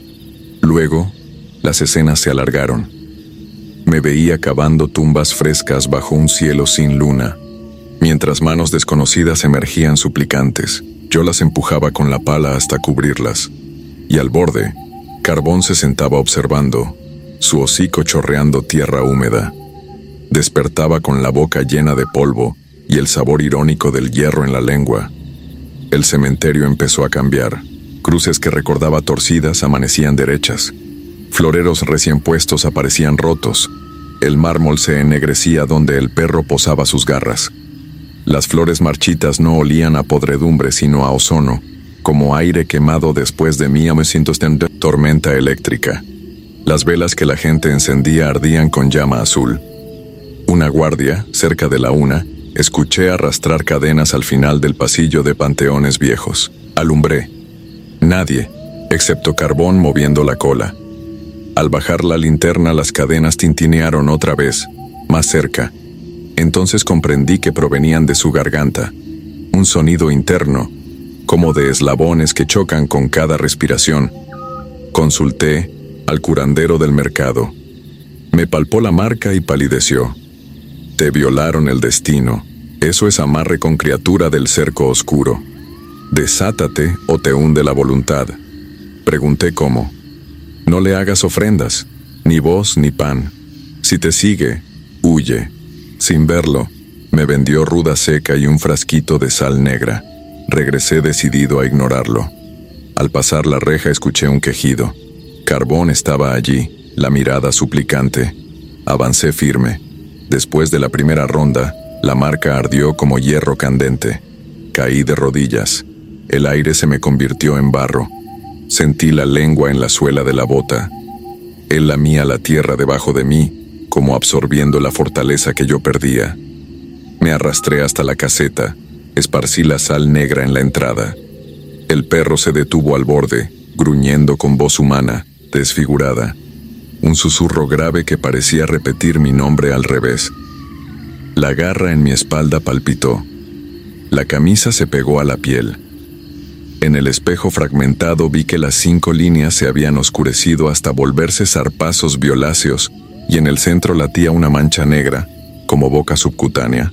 Luego, las escenas se alargaron. Me veía cavando tumbas frescas bajo un cielo sin luna. Mientras manos desconocidas emergían suplicantes, yo las empujaba con la pala hasta cubrirlas. Y al borde, Carbón se sentaba observando, su hocico chorreando tierra húmeda. Despertaba con la boca llena de polvo y el sabor irónico del hierro en la lengua. El cementerio empezó a cambiar. Cruces que recordaba torcidas amanecían derechas. Floreros recién puestos aparecían rotos. El mármol se ennegrecía donde el perro posaba sus garras. Las flores marchitas no olían a podredumbre sino a ozono, como aire quemado después de 1970 tormenta eléctrica. Las velas que la gente encendía ardían con llama azul. Una guardia, cerca de la 1, escuché arrastrar cadenas al final del pasillo de panteones viejos. Alumbré. Nadie, excepto Carbón moviendo la cola. Al bajar la linterna las cadenas tintinearon otra vez, más cerca. Entonces comprendí que provenían de su garganta. Un sonido interno, como de eslabones que chocan con cada respiración. Consulté al curandero del mercado. Me palpó la marca y palideció. Te violaron el destino. Eso es amarre con criatura del cerco oscuro. Desátate o te hunde la voluntad. Pregunté cómo. No le hagas ofrendas, ni voz ni pan. Si te sigue, huye. Sin verlo, me vendió ruda seca y un frasquito de sal negra. Regresé decidido a ignorarlo. Al pasar la reja escuché un quejido. Carbón estaba allí, la mirada suplicante. Avancé firme. Después de la primera ronda, la marca ardió como hierro candente. Caí de rodillas. El aire se me convirtió en barro. Sentí la lengua en la suela de la bota. Él lamía la tierra debajo de mí, como absorbiendo la fortaleza que yo perdía. Me arrastré hasta la caseta. Esparcí la sal negra en la entrada. El perro se detuvo al borde, gruñendo con voz humana, desfigurada. Un susurro grave que parecía repetir mi nombre al revés. La garra en mi espalda palpitó. La camisa se pegó a la piel. En el espejo fragmentado vi que las 5 líneas se habían oscurecido hasta volverse zarpazos violáceos, y en el centro latía una mancha negra, como boca subcutánea.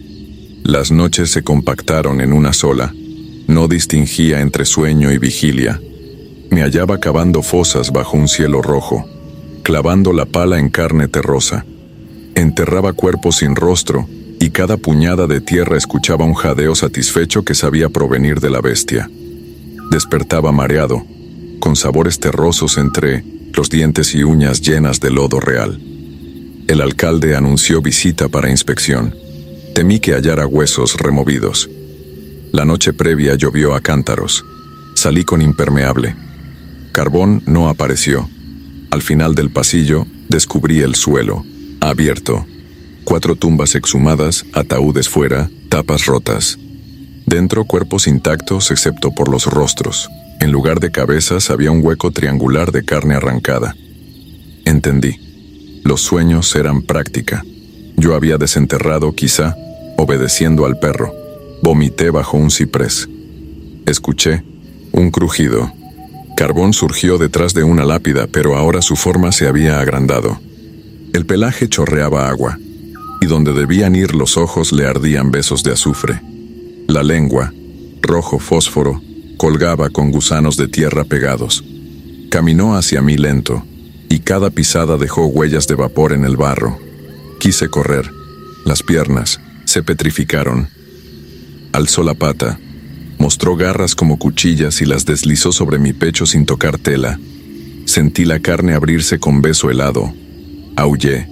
Las noches se compactaron en una sola. No distinguía entre sueño y vigilia. Me hallaba cavando fosas bajo un cielo rojo, clavando la pala en carne terrosa. Enterraba cuerpos sin rostro, y cada puñada de tierra escuchaba un jadeo satisfecho que sabía provenir de la bestia. Despertaba mareado, con sabores terrosos entre los dientes y uñas llenas de lodo real. El alcalde anunció visita para inspección. Temí que hallara huesos removidos. La noche previa llovió a cántaros. Salí con impermeable. Carbón no apareció. Al final del pasillo, descubrí el suelo, abierto. 4 tumbas exhumadas, ataúdes fuera, tapas rotas. Dentro, cuerpos intactos excepto por los rostros. En lugar de cabezas había un hueco triangular de carne arrancada. Entendí. Los sueños eran práctica. Yo había desenterrado, quizá, obedeciendo al perro. Vomité bajo un ciprés. Escuché un crujido. Carbón surgió detrás de una lápida, pero ahora su forma se había agrandado. El pelaje chorreaba agua, y donde debían ir los ojos le ardían besos de azufre. La lengua, rojo fósforo, colgaba con gusanos de tierra pegados. Caminó hacia mí lento, y cada pisada dejó huellas de vapor en el barro. Quise correr. Las piernas se petrificaron. Alzó la pata, mostró garras como cuchillas y las deslizó sobre mi pecho sin tocar tela. Sentí la carne abrirse con beso helado. Aullé.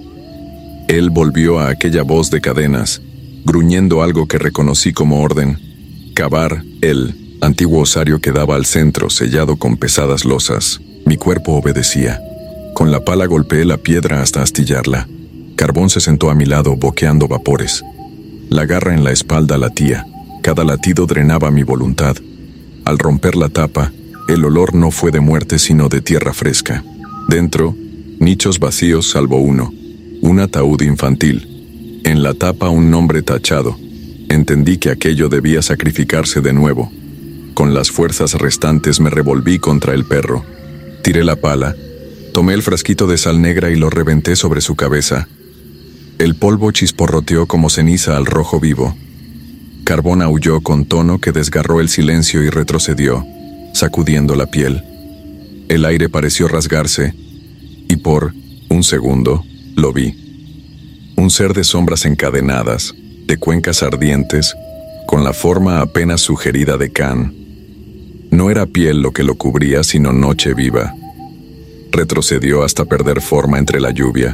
Él volvió a aquella voz de cadenas, gruñendo algo que reconocí como orden. Cavar, el antiguo osario quedaba al centro, sellado con pesadas losas. Mi cuerpo obedecía. Con la pala golpeé la piedra hasta astillarla. Carbón se sentó a mi lado, boqueando vapores. La garra en la espalda latía. Cada latido drenaba mi voluntad. Al romper la tapa, el olor no fue de muerte sino de tierra fresca. Dentro, nichos vacíos salvo uno, un ataúd infantil. En la tapa un nombre tachado. Entendí que aquello debía sacrificarse de nuevo. Con las fuerzas restantes me revolví contra el perro. Tiré la pala, tomé el frasquito de sal negra y lo reventé sobre su cabeza. El polvo chisporroteó como ceniza al rojo vivo. Carbón aulló con tono que desgarró el silencio y retrocedió, sacudiendo la piel. El aire pareció rasgarse, y por un segundo lo vi. Un ser de sombras encadenadas, de cuencas ardientes, con la forma apenas sugerida de Can. No era piel lo que lo cubría, sino noche viva. Retrocedió hasta perder forma entre la lluvia.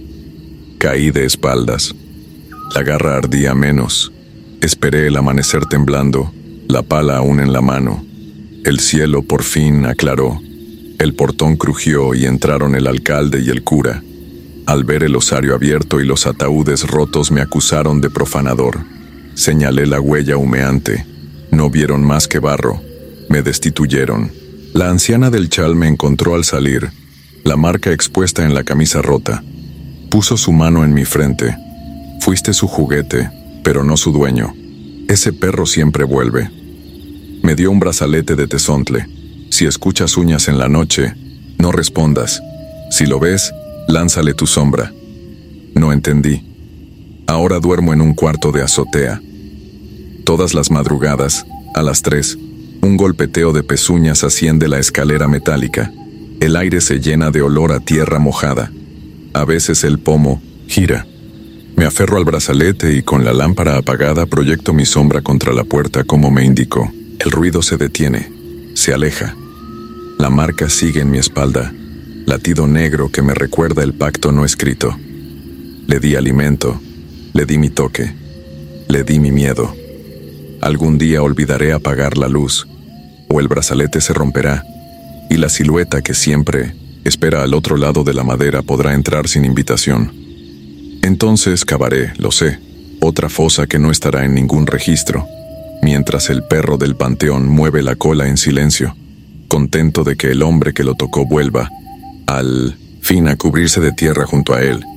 Caí de espaldas. La garra ardía menos. Esperé el amanecer temblando, la pala aún en la mano. El cielo por fin aclaró. El portón crujió y entraron el alcalde y el cura. Al ver el osario abierto y los ataúdes rotos me acusaron de profanador. Señalé la huella humeante. No vieron más que barro. Me destituyeron. La anciana del chal me encontró al salir, la marca expuesta en la camisa rota. Puso su mano en mi frente. Fuiste su juguete, pero no su dueño. Ese perro siempre vuelve. Me dio un brazalete de tezontle. Si escuchas uñas en la noche, no respondas. Si lo ves, lánzale tu sombra. No entendí. Ahora duermo en un cuarto de azotea. Todas las madrugadas, a las 3, un golpeteo de pezuñas asciende la escalera metálica. El aire se llena de olor a tierra mojada. A veces el pomo gira. Me aferro al brazalete y con la lámpara apagada proyecto mi sombra contra la puerta como me indicó. El ruido se detiene, se aleja. La marca sigue en mi espalda, latido negro que me recuerda el pacto no escrito. Le di alimento, le di mi toque, le di mi miedo. Algún día olvidaré apagar la luz, o el brazalete se romperá, y la silueta que siempre espera al otro lado de la madera podrá entrar sin invitación. Entonces cavaré, lo sé, otra fosa que no estará en ningún registro, mientras el perro del panteón mueve la cola en silencio, contento de que el hombre que lo tocó vuelva, al fin, a cubrirse de tierra junto a él.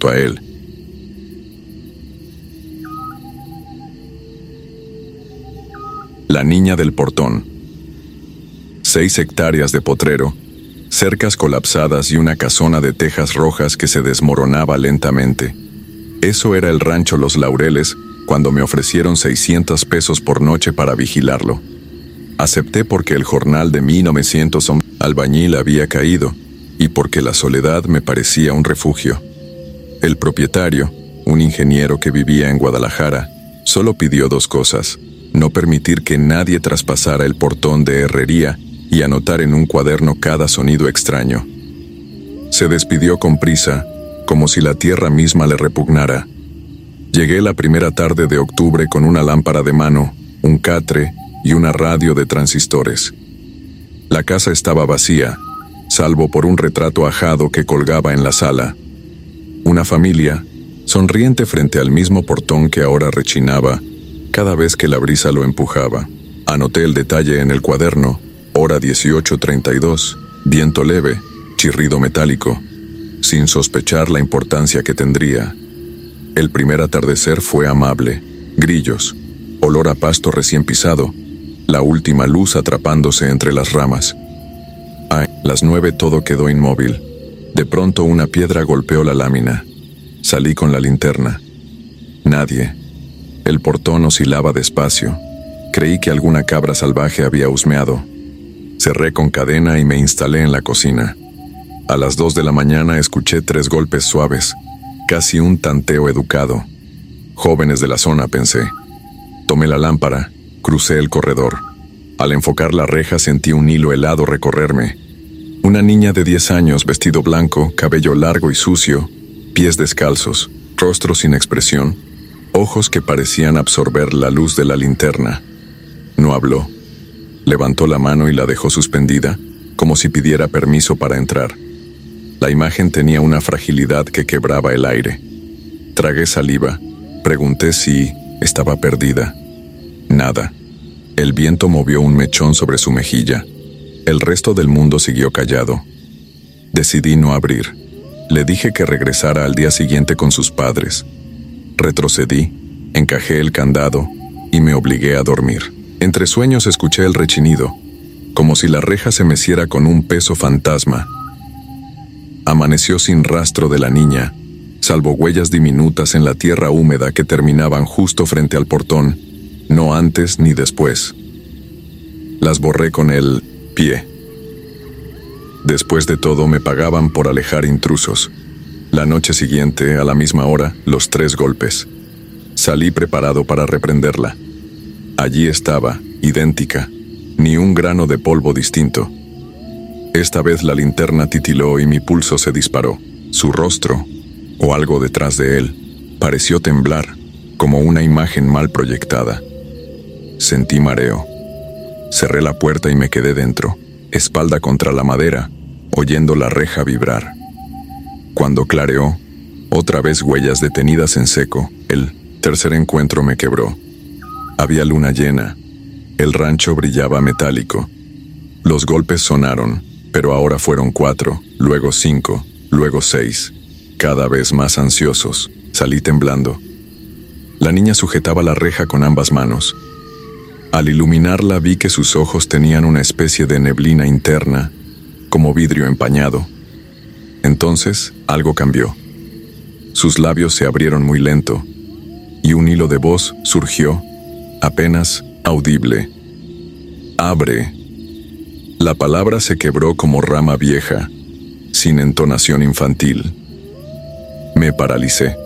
La niña del portón. 6 hectáreas de potrero, cercas colapsadas y una casona de tejas rojas que se desmoronaba lentamente. Eso era el rancho Los Laureles cuando me ofrecieron 600 pesos por noche para vigilarlo. Acepté porque el jornal de 1900 albañil había caído y porque la soledad me parecía un refugio. El propietario, un ingeniero que vivía en Guadalajara, solo pidió 2 cosas: no permitir que nadie traspasara el portón de herrería y anotar en un cuaderno cada sonido extraño. Se despidió con prisa, como si la tierra misma le repugnara. Llegué la primera tarde de octubre con una lámpara de mano, un catre y una radio de transistores. La casa estaba vacía, salvo por un retrato ajado que colgaba en la sala. Una familia, sonriente frente al mismo portón que ahora rechinaba cada vez que la brisa lo empujaba. Anoté el detalle en el cuaderno: hora 18:32, viento leve, chirrido metálico, sin sospechar la importancia que tendría. El primer atardecer fue amable: grillos, olor a pasto recién pisado, la última luz atrapándose entre las ramas. A las 9 todo quedó inmóvil. De pronto una piedra golpeó la lámina. Salí con la linterna. Nadie. El portón oscilaba despacio. Creí que alguna cabra salvaje había husmeado. Cerré con cadena y me instalé en la cocina. A las 2 de la mañana escuché 3 golpes suaves, casi un tanteo educado. Jóvenes de la zona, pensé. Tomé la lámpara, crucé el corredor. Al enfocar la reja sentí un hilo helado recorrerme. Una niña de 10 años, vestido blanco, cabello largo y sucio, pies descalzos, rostro sin expresión, ojos que parecían absorber la luz de la linterna. No habló. Levantó la mano y la dejó suspendida, como si pidiera permiso para entrar. La imagen tenía una fragilidad que quebraba el aire. Tragué saliva. Pregunté si estaba perdida. Nada. El viento movió un mechón sobre su mejilla. El resto del mundo siguió callado. Decidí no abrir. Le dije que regresara al día siguiente con sus padres. Retrocedí, encajé el candado y me obligué a dormir. Entre sueños escuché el rechinido, como si la reja se meciera con un peso fantasma. Amaneció sin rastro de la niña, salvo huellas diminutas en la tierra húmeda que terminaban justo frente al portón, no antes ni después. Las borré con el pie. Después de todo me pagaban por alejar intrusos. La noche siguiente, a la misma hora, los 3 golpes. Salí preparado para reprenderla. Allí estaba, idéntica, ni un grano de polvo distinto. Esta vez la linterna titiló y mi pulso se disparó. Su rostro, o algo detrás de él, pareció temblar, como una imagen mal proyectada. Sentí mareo. Cerré la puerta y me quedé dentro, espalda contra la madera, oyendo la reja vibrar. Cuando clareó, otra vez huellas detenidas en seco. El tercer encuentro me quebró. Había luna llena. El rancho brillaba metálico. Los golpes sonaron, pero ahora fueron 4, luego 5, luego 6. Cada vez más ansiosos. Salí temblando. La niña sujetaba la reja con ambas manos. Al iluminarla vi que sus ojos tenían una especie de neblina interna, como vidrio empañado. Entonces, algo cambió. Sus labios se abrieron muy lento, y un hilo de voz surgió, apenas audible. «Abre». La palabra se quebró como rama vieja, sin entonación infantil. Me paralicé.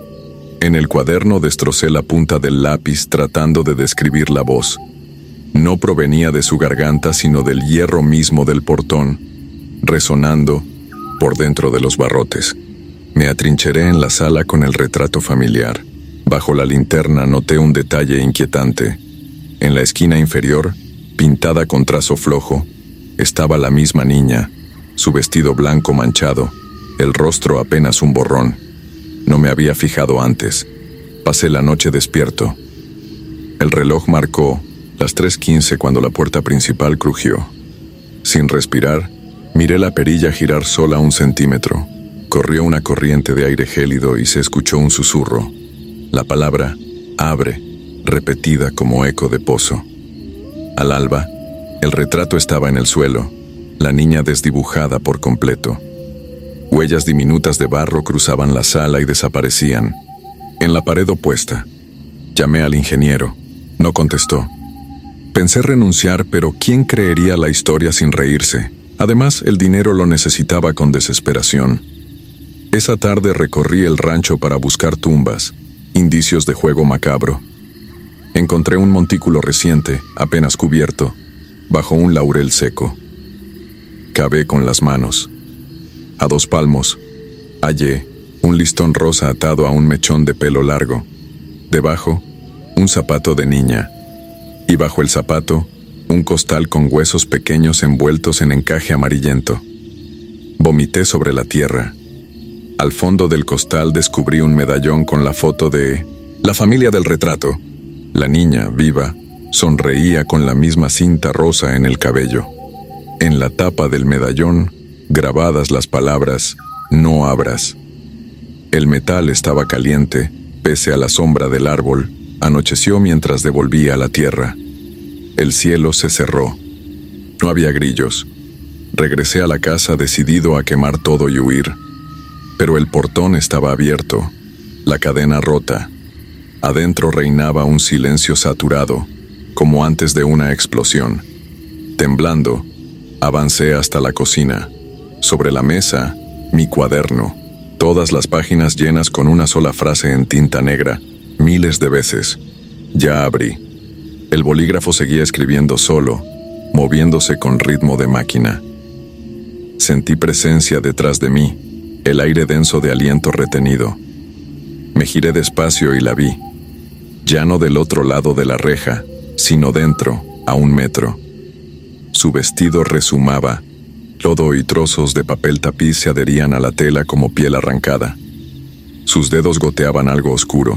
En el cuaderno destrocé la punta del lápiz tratando de describir la voz. No provenía de su garganta, sino del hierro mismo del portón, resonando por dentro de los barrotes. Me atrincheré en la sala con el retrato familiar. Bajo la linterna noté un detalle inquietante. En la esquina inferior, pintada con trazo flojo, estaba la misma niña, su vestido blanco manchado, el rostro apenas un borrón. No me había fijado antes. Pasé la noche despierto. El reloj marcó las 3:15 cuando la puerta principal crujió. Sin respirar, miré la perilla girar sola 1 centímetro. Corrió una corriente de aire gélido y se escuchó un susurro. La palabra «abre», repetida como eco de pozo. Al alba, el retrato estaba en el suelo, la niña desdibujada por completo. Huellas diminutas de barro cruzaban la sala y desaparecían. En la pared opuesta, llamé al ingeniero. No contestó. Pensé renunciar, pero ¿quién creería la historia sin reírse? Además, el dinero lo necesitaba con desesperación. Esa tarde recorrí el rancho para buscar tumbas, indicios de juego macabro. Encontré un montículo reciente, apenas cubierto, bajo un laurel seco. Cavé con las manos. A 2 palmos, hallé un listón rosa atado a un mechón de pelo largo. Debajo, un zapato de niña. y bajo el zapato, un costal con huesos pequeños envueltos en encaje amarillento. Vomité sobre la tierra. Al fondo del costal descubrí un medallón con la foto de la familia del retrato. La niña, viva, sonreía con la misma cinta rosa en el cabello. En la tapa del medallón, grabadas las palabras «No abras». El metal estaba caliente, pese a la sombra del árbol. Anocheció mientras devolvía a la tierra. El cielo se cerró. No había grillos. Regresé a la casa decidido a quemar todo y huir. Pero el portón estaba abierto, la cadena rota. Adentro reinaba un silencio saturado, como antes de una explosión. Temblando, avancé hasta la cocina. Sobre la mesa, mi cuaderno, todas las páginas llenas con una sola frase en tinta negra, miles de veces. Ya abrí. El bolígrafo seguía escribiendo solo, moviéndose con ritmo de máquina. Sentí presencia detrás de mí, el aire denso de aliento retenido. Me giré despacio y la vi. Ya no del otro lado de la reja, sino dentro, a 1 metro. Su vestido rezumaba. Lodo y trozos de papel tapiz se adherían a la tela como piel arrancada. Sus dedos goteaban algo oscuro.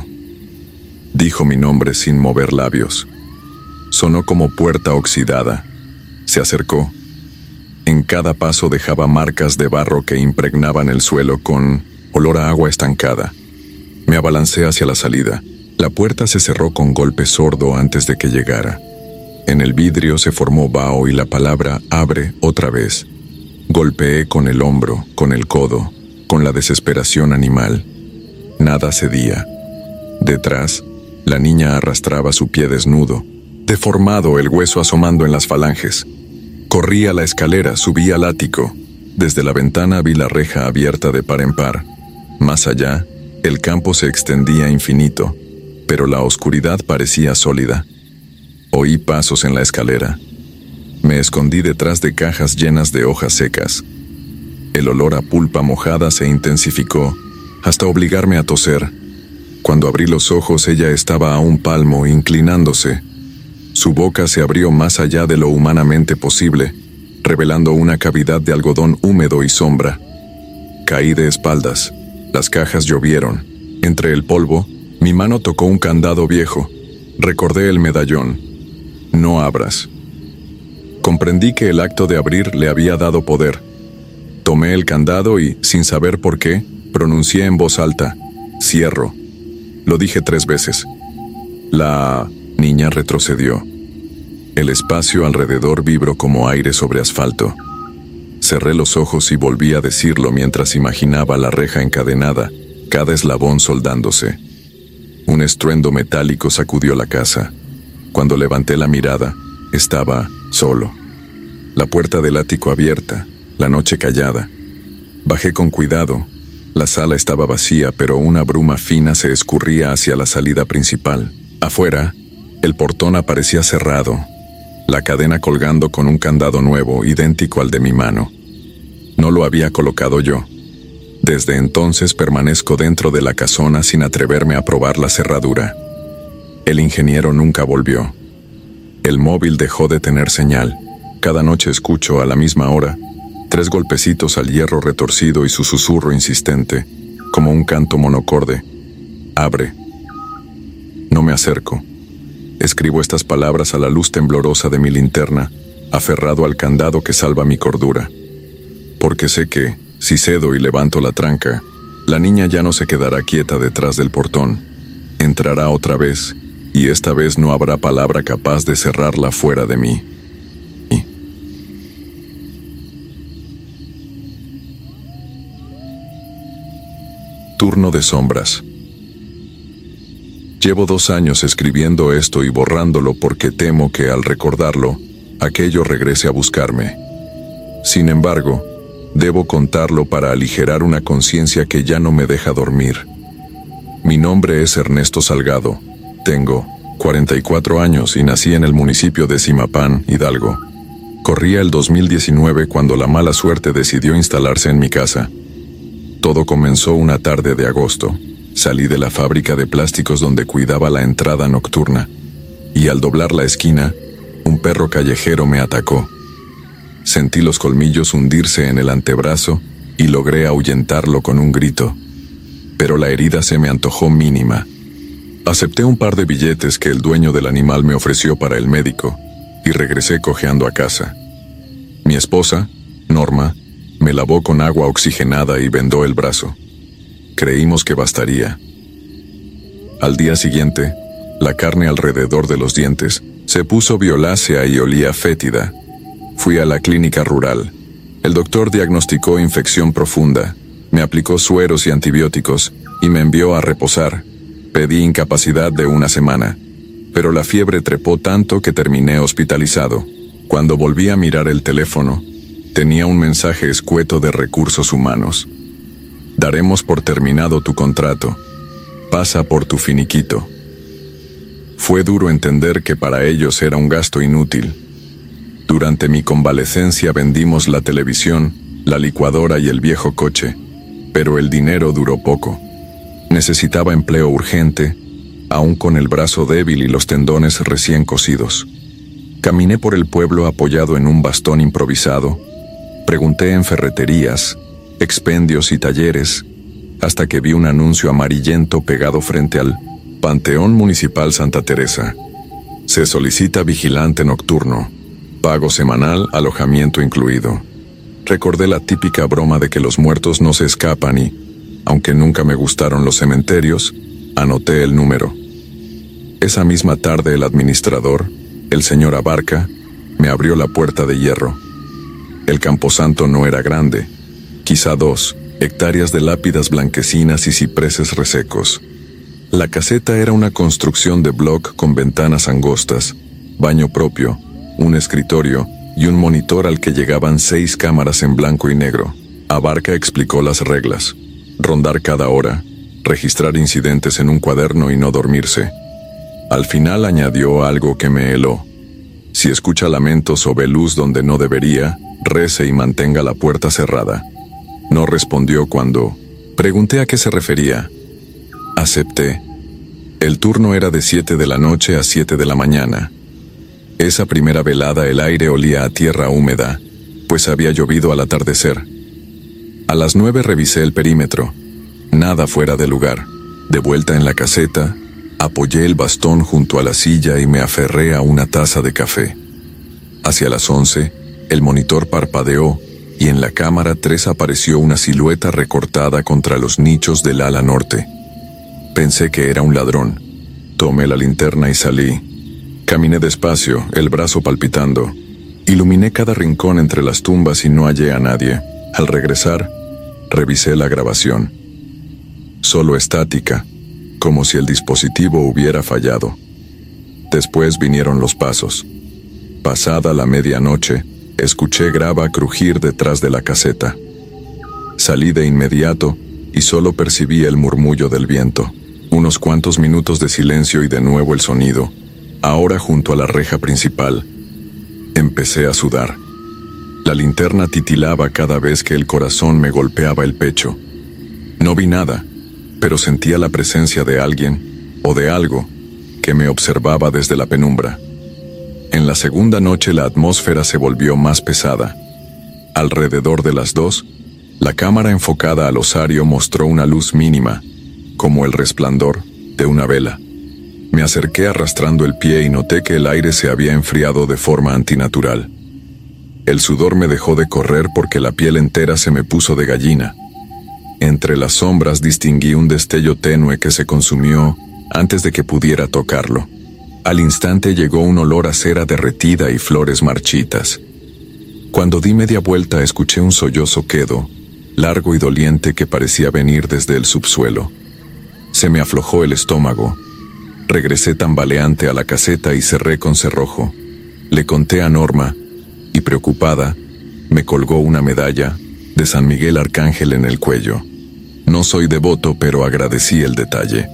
Dijo mi nombre sin mover labios. Sonó como puerta oxidada. Se acercó. En cada paso dejaba marcas de barro que impregnaban el suelo con olor a agua estancada. Me abalancé hacia la salida. La puerta se cerró con golpe sordo antes de que llegara. En el vidrio se formó vaho y la palabra «abre» otra vez. Golpeé con el hombro, con el codo, con la desesperación animal. Nada cedía. Detrás, la niña arrastraba su pie desnudo, deformado, el hueso asomando en las falanges. Corrí a la escalera, subí al ático. Desde la ventana vi la reja abierta de par en par. Más allá, el campo se extendía infinito, pero la oscuridad parecía sólida. Oí pasos en la escalera. Me escondí detrás de cajas llenas de hojas secas. El olor a pulpa mojada se intensificó, hasta obligarme a toser. Cuando abrí los ojos, ella estaba a 1 palmo, inclinándose. Su boca se abrió más allá de lo humanamente posible, revelando una cavidad de algodón húmedo y sombra. Caí de espaldas. Las cajas llovieron. Entre el polvo, mi mano tocó un candado viejo. Recordé el medallón. «No abras». Comprendí que el acto de abrir le había dado poder. Tomé el candado y, sin saber por qué, pronuncié en voz alta: «Cierro». Lo dije 3 veces. La niña retrocedió. El espacio alrededor vibró como aire sobre asfalto. Cerré los ojos y volví a decirlo mientras imaginaba la reja encadenada, cada eslabón soldándose. Un estruendo metálico sacudió la casa. Cuando levanté la mirada, estaba solo. La puerta del ático abierta, la noche callada. Bajé con cuidado. La sala estaba vacía, pero una bruma fina se escurría hacia la salida principal. Afuera, el portón aparecía cerrado, la cadena colgando con un candado nuevo, idéntico al de mi mano. No lo había colocado yo. Desde entonces permanezco dentro de la casona sin atreverme a probar la cerradura. El ingeniero nunca volvió. El móvil dejó de tener señal. Cada noche escucho a la misma hora 3 golpecitos al hierro retorcido y su susurro insistente, como un canto monocorde. «Abre». No me acerco. Escribo estas palabras a la luz temblorosa de mi linterna, aferrado al candado que salva mi cordura. Porque sé que, si cedo y levanto la tranca, la niña ya no se quedará quieta detrás del portón. Entrará otra vez, y esta vez no habrá palabra capaz de cerrarla fuera de mí. Turno de sombras. Llevo 2 años escribiendo esto y borrándolo porque temo que al recordarlo, aquello regrese a buscarme. Sin embargo, debo contarlo para aligerar una conciencia que ya no me deja dormir. Mi nombre es Ernesto Salgado. Tengo 44 años y nací en el municipio de Zimapán, Hidalgo. Corría el 2019 cuando la mala suerte decidió instalarse en mi casa. Todo comenzó una tarde de agosto. Salí de la fábrica de plásticos donde cuidaba la entrada nocturna. y al doblar la esquina, un perro callejero me atacó. Sentí los colmillos hundirse en el antebrazo y logré ahuyentarlo con un grito, pero la herida se me antojó mínima. Acepté un par de billetes que el dueño del animal me ofreció para el médico y regresé cojeando a casa. Mi esposa, Norma, me lavó con agua oxigenada y vendó el brazo. Creímos que bastaría. Al día siguiente, la carne alrededor de los dientes se puso violácea y olía fétida. Fui a la clínica rural. El doctor diagnosticó infección profunda, me aplicó sueros y antibióticos y me envió a reposar. Pedí incapacidad de 1 semana, pero la fiebre trepó tanto que terminé hospitalizado. Cuando volví a mirar el teléfono, tenía un mensaje escueto de Recursos Humanos. Daremos por terminado tu contrato. Pasa por tu finiquito. Fue duro entender que para ellos era un gasto inútil. Durante mi convalecencia vendimos la televisión, la licuadora y el viejo coche, pero el dinero duró poco. Necesitaba empleo urgente, aún con el brazo débil y los tendones recién cosidos. Caminé por el pueblo apoyado en un bastón improvisado. Pregunté en ferreterías, expendios y talleres, hasta que vi un anuncio amarillento pegado frente al Panteón Municipal Santa Teresa. Se solicita vigilante nocturno. Pago semanal, alojamiento incluido. Recordé la típica broma de que los muertos no se escapan y, aunque nunca me gustaron los cementerios, anoté el número. Esa misma tarde el administrador, el señor Abarca, me abrió la puerta de hierro. El camposanto no era grande, quizá 2 hectáreas de lápidas blanquecinas y cipreses resecos. La caseta era una construcción de bloc con ventanas angostas, baño propio, un escritorio y un monitor al que llegaban 6 cámaras en blanco y negro. Abarca explicó las reglas: rondar cada hora, registrar incidentes en un cuaderno y no dormirse. Al final añadió algo que me heló: si escucha lamentos o ve luz donde no debería, rece y mantenga la puerta cerrada. No respondió cuando pregunté a qué se refería. Acepté. El turno era de 7 de la noche a 7 de la mañana. Esa primera velada el aire olía a tierra húmeda, pues había llovido al atardecer. A las 9 revisé el perímetro. Nada fuera de lugar. De vuelta en la caseta, apoyé el bastón junto a la silla y me aferré a una taza de café. Hacia las 11, el monitor parpadeó y en la cámara 3 apareció una silueta recortada contra los nichos del ala norte. Pensé que era un ladrón. Tomé la linterna y salí. Caminé despacio, el brazo palpitando. Iluminé cada rincón entre las tumbas y no hallé a nadie. Al regresar, revisé la grabación. Solo estática, como si el dispositivo hubiera fallado. Después vinieron los pasos. Pasada la medianoche, escuché grava crujir detrás de la caseta. Salí de inmediato y solo percibí el murmullo del viento. Unos cuantos minutos de silencio y de nuevo el sonido, ahora junto a la reja principal. Empecé a sudar. La linterna titilaba cada vez que el corazón me golpeaba el pecho. No vi nada, pero sentía la presencia de alguien, o de algo, que me observaba desde la penumbra. En la segunda noche la atmósfera se volvió más pesada. Alrededor de las 2, la cámara enfocada al osario mostró una luz mínima, como el resplandor de una vela. Me acerqué arrastrando el pie y noté que el aire se había enfriado de forma antinatural. El sudor me dejó de correr porque la piel entera se me puso de gallina. Entre las sombras distinguí un destello tenue que se consumió antes de que pudiera tocarlo. Al instante llegó un olor a cera derretida y flores marchitas. Cuando di media vuelta escuché un sollozo quedo, largo y doliente que parecía venir desde el subsuelo. Se me aflojó el estómago. Regresé tambaleante a la caseta y cerré con cerrojo. Le conté a Norma, y preocupada, me colgó una medalla de San Miguel Arcángel en el cuello. No soy devoto, pero agradecí el detalle.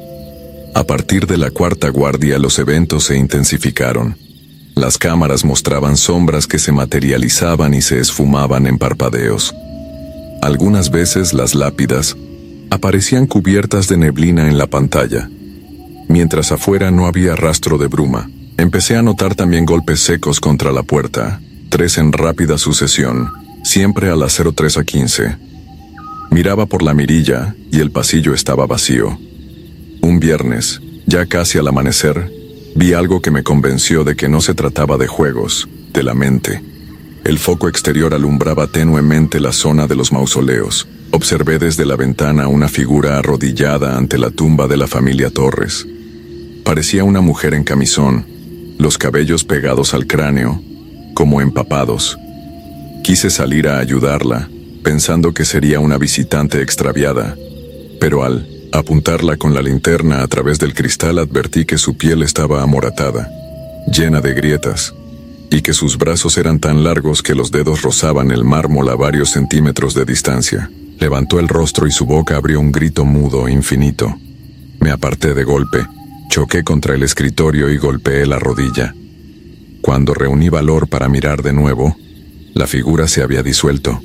A partir de la 4ª guardia los eventos se intensificaron. Las cámaras mostraban sombras que se materializaban y se esfumaban en parpadeos. Algunas veces las lápidas aparecían cubiertas de neblina en la pantalla. mientras afuera no había rastro de bruma. Empecé a notar también golpes secos contra la puerta, 3 en rápida sucesión, siempre a las 03:15. Miraba por la mirilla y el pasillo estaba vacío. Un viernes, ya casi al amanecer, vi algo que me convenció de que no se trataba de juegos, de la mente. El foco exterior alumbraba tenuemente la zona de los mausoleos. Observé desde la ventana una figura arrodillada ante la tumba de la familia Torres. Parecía una mujer en camisón, los cabellos pegados al cráneo, como empapados. Quise salir a ayudarla, pensando que sería una visitante extraviada, pero al apuntarla con la linterna a través del cristal advertí que su piel estaba amoratada, llena de grietas, y que sus brazos eran tan largos que los dedos rozaban el mármol a varios centímetros de distancia. Levantó el rostro y su boca abrió un grito mudo, infinito. Me aparté de golpe, choqué contra el escritorio y golpeé la rodilla. Cuando reuní valor para mirar de nuevo, la figura se había disuelto.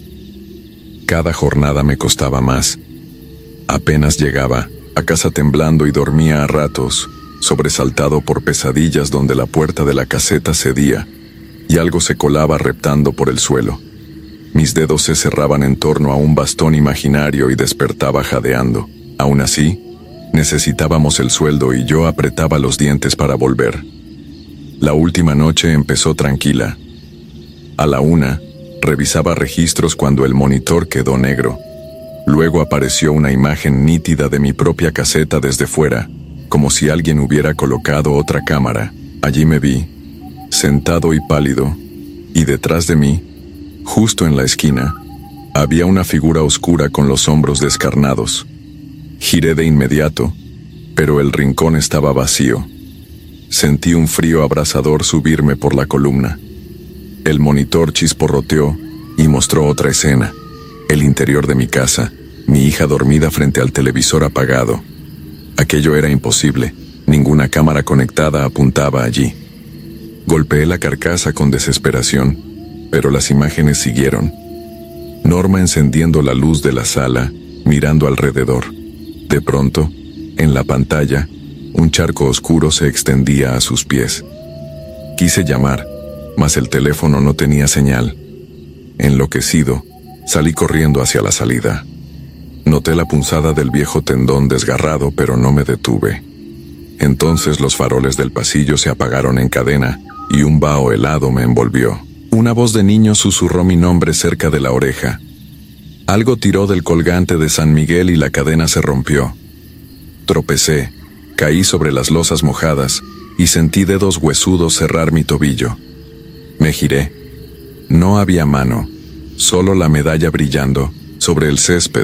Cada jornada me costaba más. Apenas llegaba, a casa temblando y dormía a ratos, sobresaltado por pesadillas donde la puerta de la caseta cedía y algo se colaba reptando por el suelo. Mis dedos se cerraban en torno a un bastón imaginario y despertaba jadeando. Aún así, necesitábamos el sueldo y yo apretaba los dientes para volver. La última noche empezó tranquila. A la 1, revisaba registros cuando el monitor quedó negro. Luego apareció una imagen nítida de mi propia caseta desde fuera, como si alguien hubiera colocado otra cámara. Allí me vi, sentado y pálido, y detrás de mí, justo en la esquina, había una figura oscura con los hombros descarnados. Giré de inmediato, pero el rincón estaba vacío. Sentí un frío abrasador subirme por la columna. El monitor chisporroteó y mostró otra escena. El interior de mi casa, mi hija dormida frente al televisor apagado. Aquello era imposible, ninguna cámara conectada apuntaba allí. Golpeé la carcasa con desesperación, pero las imágenes siguieron. Norma encendiendo la luz de la sala, mirando alrededor. De pronto, en la pantalla, un charco oscuro se extendía a sus pies. Quise llamar, mas el teléfono no tenía señal. Enloquecido, salí corriendo hacia la salida. Noté la punzada del viejo tendón desgarrado, pero no me detuve. Entonces los faroles del pasillo se apagaron en cadena y un vaho helado me envolvió. Una voz de niño susurró mi nombre cerca de la oreja. Algo tiró del colgante de San Miguel y la cadena se rompió. Tropecé, caí sobre las losas mojadas y sentí dedos huesudos cerrar mi tobillo. Me giré. No había mano, solo la medalla brillando sobre el césped.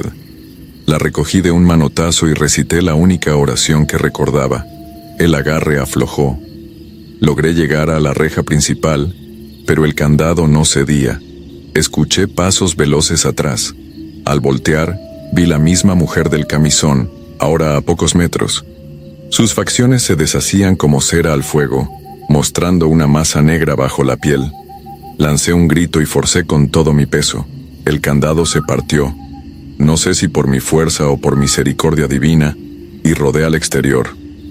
La recogí de un manotazo y recité la única oración que recordaba. El agarre aflojó. Logré llegar a la reja principal, pero el candado no cedía. Escuché pasos veloces atrás. Al voltear, vi la misma mujer del camisón, ahora a pocos metros. Sus facciones se deshacían como cera al fuego, mostrando una masa negra bajo la piel. Lancé un grito y forcé con todo mi peso. El candado se partió. No sé si por mi fuerza o por misericordia divina, y rodé al exterior.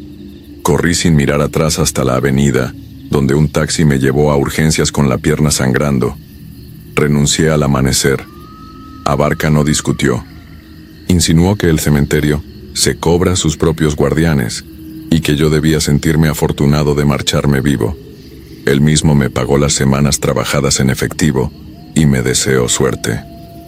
Corrí sin mirar atrás hasta la avenida, donde un taxi me llevó a urgencias con la pierna sangrando. Renuncié al amanecer. Abarca no discutió. Insinuó que el cementerio se cobra sus propios guardianes y que yo debía sentirme afortunado de marcharme vivo. Él mismo me pagó las semanas trabajadas en efectivo y me deseó suerte.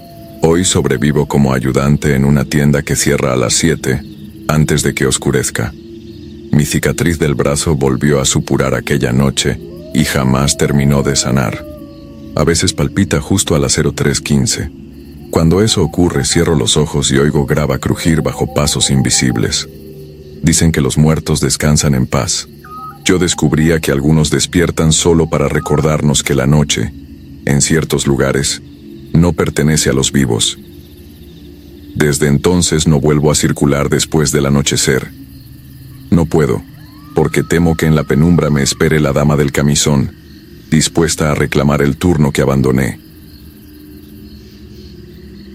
Hoy sobrevivo como ayudante en una tienda que cierra a las 7, antes de que oscurezca. Mi cicatriz del brazo volvió a supurar aquella noche y jamás terminó de sanar. A veces palpita justo a las 03:15. Cuando eso ocurre, cierro los ojos y oigo grava crujir bajo pasos invisibles. Dicen que los muertos descansan en paz. Yo descubría que algunos despiertan solo para recordarnos que la noche, en ciertos lugares, no pertenece a los vivos. Desde entonces no vuelvo a circular después del anochecer. No puedo, porque temo que en la penumbra me espere la dama del camisón, dispuesta a reclamar el turno que abandoné.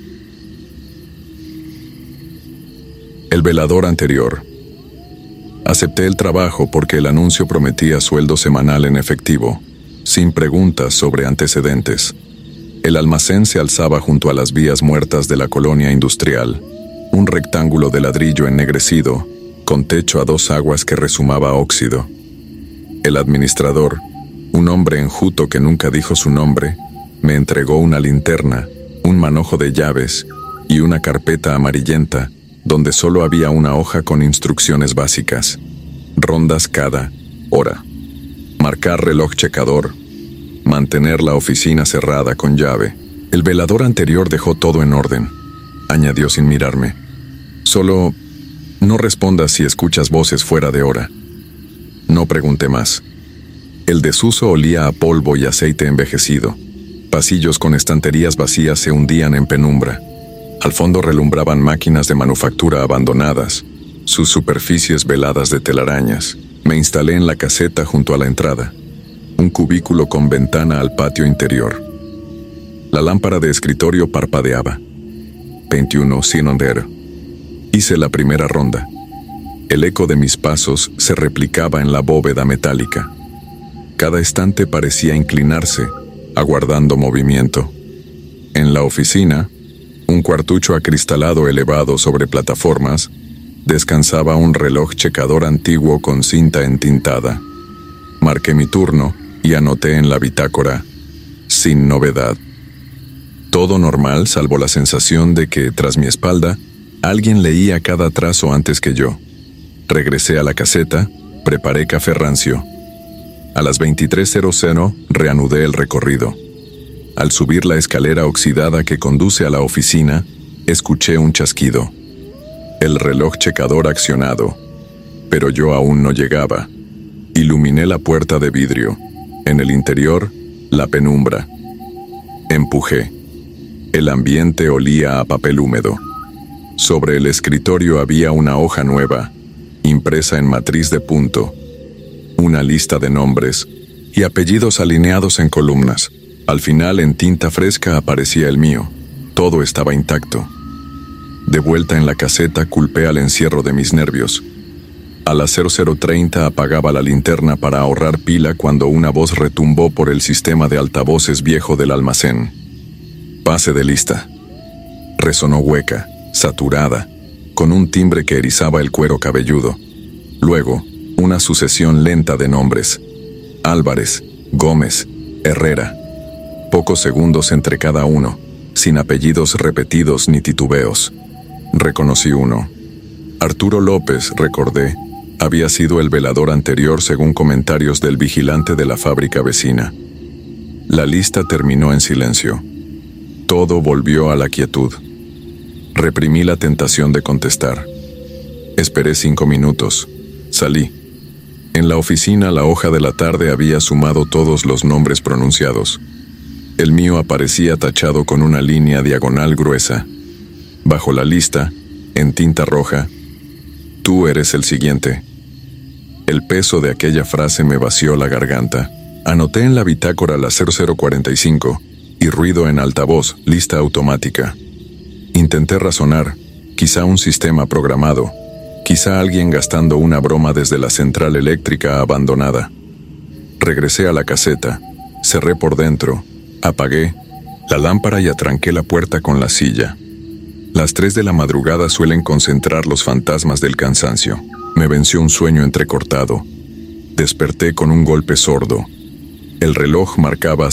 El velador anterior. Acepté el trabajo porque el anuncio prometía sueldo semanal en efectivo, sin preguntas sobre antecedentes. El almacén se alzaba junto a las vías muertas de la colonia industrial, un rectángulo de ladrillo ennegrecido, con techo a dos aguas que resumaba óxido. El administrador, un hombre enjuto que nunca dijo su nombre, me entregó una linterna, un manojo de llaves y una carpeta amarillenta donde solo había una hoja con instrucciones básicas. Rondas cada hora. Marcar reloj checador. Mantener la oficina cerrada con llave. El velador anterior dejó todo en orden, añadió sin mirarme. Solo no respondas si escuchas voces fuera de hora. No pregunté más. El desuso olía a polvo y aceite envejecido. Pasillos con estanterías vacías se hundían en penumbra. Al fondo relumbraban máquinas de manufactura abandonadas, sus superficies veladas de telarañas. Me instalé en la caseta junto a la entrada, un cubículo con ventana al patio interior. La lámpara de escritorio parpadeaba. 21 sinonder. Hice la primera ronda. El eco de mis pasos se replicaba en la bóveda metálica. Cada estante parecía inclinarse, aguardando movimiento. En la oficina, un cuartucho acristalado elevado sobre plataformas, descansaba un reloj checador antiguo con cinta entintada. Marqué mi turno y anoté en la bitácora, sin novedad. Todo normal salvo la sensación de que, tras mi espalda, alguien leía cada trazo antes que yo. Regresé a la caseta, preparé café rancio. A las 23:00 reanudé el recorrido. Al subir la escalera oxidada que conduce a la oficina, escuché un chasquido. El reloj checador accionado, pero yo aún no llegaba. Iluminé la puerta de vidrio. En el interior, la penumbra. Empujé. El ambiente olía a papel húmedo. Sobre el escritorio había una hoja nueva, impresa en matriz de punto, una lista de nombres y apellidos alineados en columnas. Al final, en tinta fresca, aparecía el mío. Todo estaba intacto. De vuelta en la caseta, culpé al encierro de mis nervios. A las 00:30 apagaba la linterna para ahorrar pila cuando una voz retumbó por el sistema de altavoces viejo del almacén. Pase de lista. Resonó hueca, saturada, con un timbre que erizaba el cuero cabelludo. Luego, una sucesión lenta de nombres. Álvarez, Gómez, Herrera. Pocos segundos entre cada uno, sin apellidos repetidos ni titubeos. Reconocí uno. Arturo López, recordé, había sido el velador anterior según comentarios del vigilante de la fábrica vecina. La lista terminó en silencio. Todo volvió a la quietud. Reprimí la tentación de contestar. Esperé 5 minutos. Salí. En la oficina, la hoja de la tarde había sumado todos los nombres pronunciados. El mío aparecía tachado con una línea diagonal gruesa. Bajo la lista, en tinta roja, tú eres el siguiente. El peso de aquella frase me vació la garganta. Anoté en la bitácora las 00:45 y ruido en altavoz, lista automática. Intenté razonar, quizá un sistema programado, quizá alguien gastando una broma desde la central eléctrica abandonada. Regresé a la caseta, cerré por dentro, apagué la lámpara y atranqué la puerta con la silla. Las 3 de la madrugada suelen concentrar los fantasmas del cansancio. Me venció un sueño entrecortado. Desperté con un golpe sordo. El reloj marcaba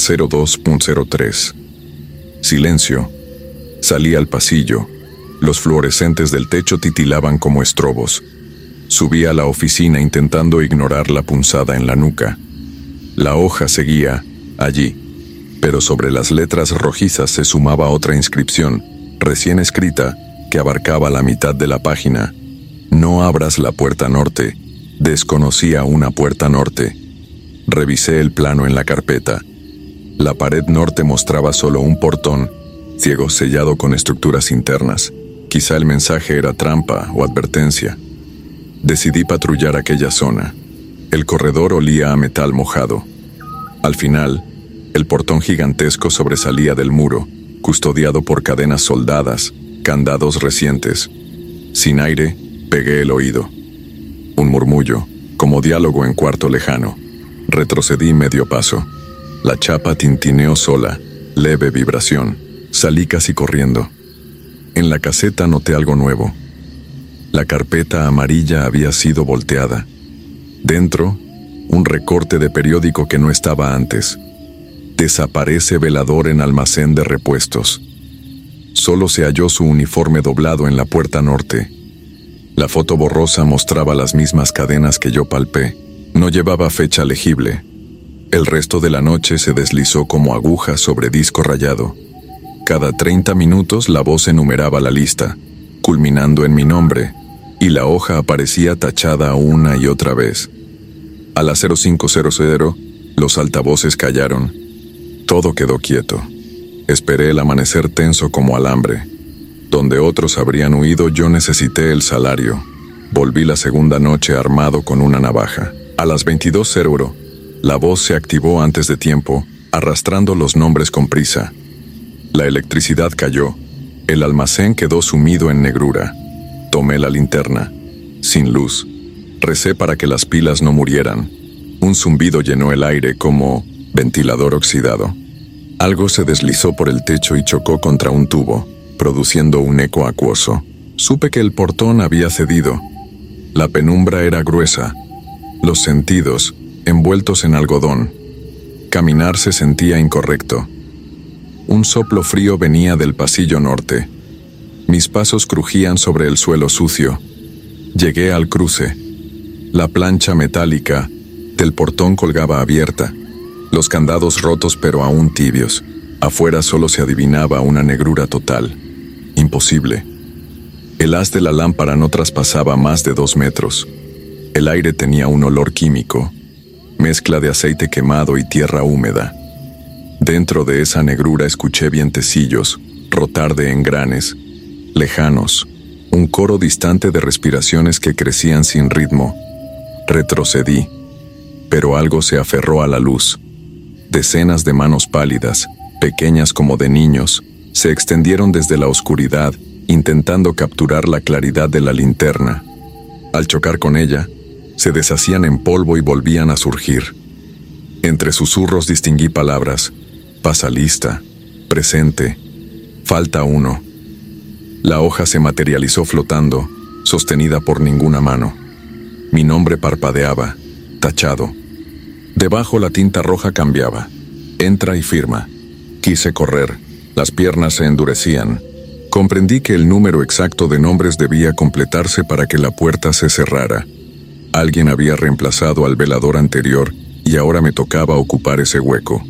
02:03. Silencio. Salí al pasillo. Los fluorescentes del techo titilaban como estrobos. Subí a la oficina intentando ignorar la punzada en la nuca. La hoja seguía allí, pero sobre las letras rojizas se sumaba otra inscripción, recién escrita, que abarcaba la mitad de la página. No abras la puerta norte. Desconocía una puerta norte. Revisé el plano en la carpeta. La pared norte mostraba solo un portón, ciego sellado con estructuras internas. Quizá el mensaje era trampa o advertencia. Decidí patrullar aquella zona. El corredor olía a metal mojado. Al final, el portón gigantesco sobresalía del muro, custodiado por cadenas soldadas, candados recientes. Sin aire, pegué el oído. Un murmullo, como diálogo en cuarto lejano. Retrocedí medio paso. La chapa tintineó sola, leve vibración. Salí casi corriendo. En la caseta noté algo nuevo. La carpeta amarilla había sido volteada. Dentro, un recorte de periódico que no estaba antes. Desaparece velador en almacén de repuestos. Solo se halló su uniforme doblado en la puerta norte. La foto borrosa mostraba las mismas cadenas que yo palpé. No llevaba fecha legible. El resto de la noche se deslizó como aguja sobre disco rayado. Cada 30 minutos la voz enumeraba la lista, culminando en mi nombre, y la hoja aparecía tachada una y otra vez. A las 0500, los altavoces callaron. Todo quedó quieto. Esperé el amanecer tenso como alambre. Donde otros habrían huido, yo necesité el salario. Volví la segunda noche armado con una navaja. A las 22:00, la voz se activó antes de tiempo, arrastrando los nombres con prisa. La electricidad cayó. El almacén quedó sumido en negrura. Tomé la linterna. Sin luz. Recé para que las pilas no murieran. Un zumbido llenó el aire como ventilador oxidado. Algo se deslizó por el techo y chocó contra un tubo, produciendo un eco acuoso. Supe que el portón había cedido. La penumbra era gruesa. Los sentidos, envueltos en algodón. Caminar se sentía incorrecto. Un soplo frío venía del pasillo norte. Mis pasos crujían sobre el suelo sucio. Llegué al cruce. La plancha metálica del portón colgaba abierta. Los candados rotos pero aún tibios. Afuera solo se adivinaba una negrura total. Imposible. El haz de la lámpara no traspasaba más de 2 metros. El aire tenía un olor químico, mezcla de aceite quemado y tierra húmeda. Dentro de esa negrura escuché vientecillos, rotar de engranes, lejanos, un coro distante de respiraciones que crecían sin ritmo. Retrocedí, pero algo se aferró a la luz. Decenas de manos pálidas, pequeñas como de niños, se extendieron desde la oscuridad, intentando capturar la claridad de la linterna. Al chocar con ella, se deshacían en polvo y volvían a surgir. Entre susurros distinguí palabras: pasa lista, presente, falta uno. La hoja se materializó flotando, sostenida por ninguna mano. Mi nombre parpadeaba, tachado. Debajo la tinta roja cambiaba. Entra y firma. Quise correr. Las piernas se endurecían. Comprendí que el número exacto de nombres debía completarse para que la puerta se cerrara. Alguien había reemplazado al velador anterior y ahora me tocaba ocupar ese hueco.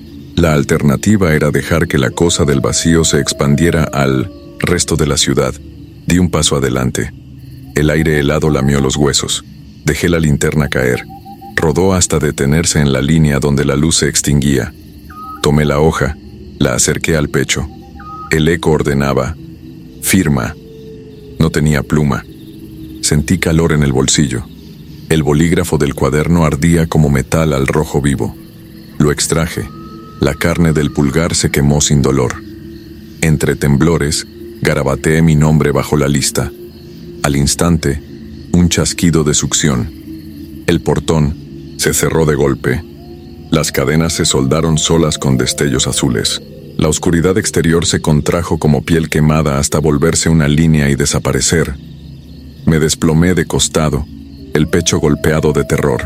La alternativa era dejar que la cosa del vacío se expandiera al resto de la ciudad. Di un paso adelante. El aire helado lamió los huesos. Dejé la linterna caer. Rodó hasta detenerse en la línea donde la luz se extinguía. Tomé la hoja, la acerqué al pecho. El eco ordenaba: firma. No tenía pluma. Sentí calor en el bolsillo. El bolígrafo del cuaderno ardía como metal al rojo vivo. Lo extraje. La carne del pulgar se quemó sin dolor. Entre temblores, garabateé mi nombre bajo la lista. Al instante, un chasquido de succión. El portón se cerró de golpe. Las cadenas se soldaron solas con destellos azules. La oscuridad exterior se contrajo como piel quemada hasta volverse una línea y desaparecer. Me desplomé de costado, el pecho golpeado de terror.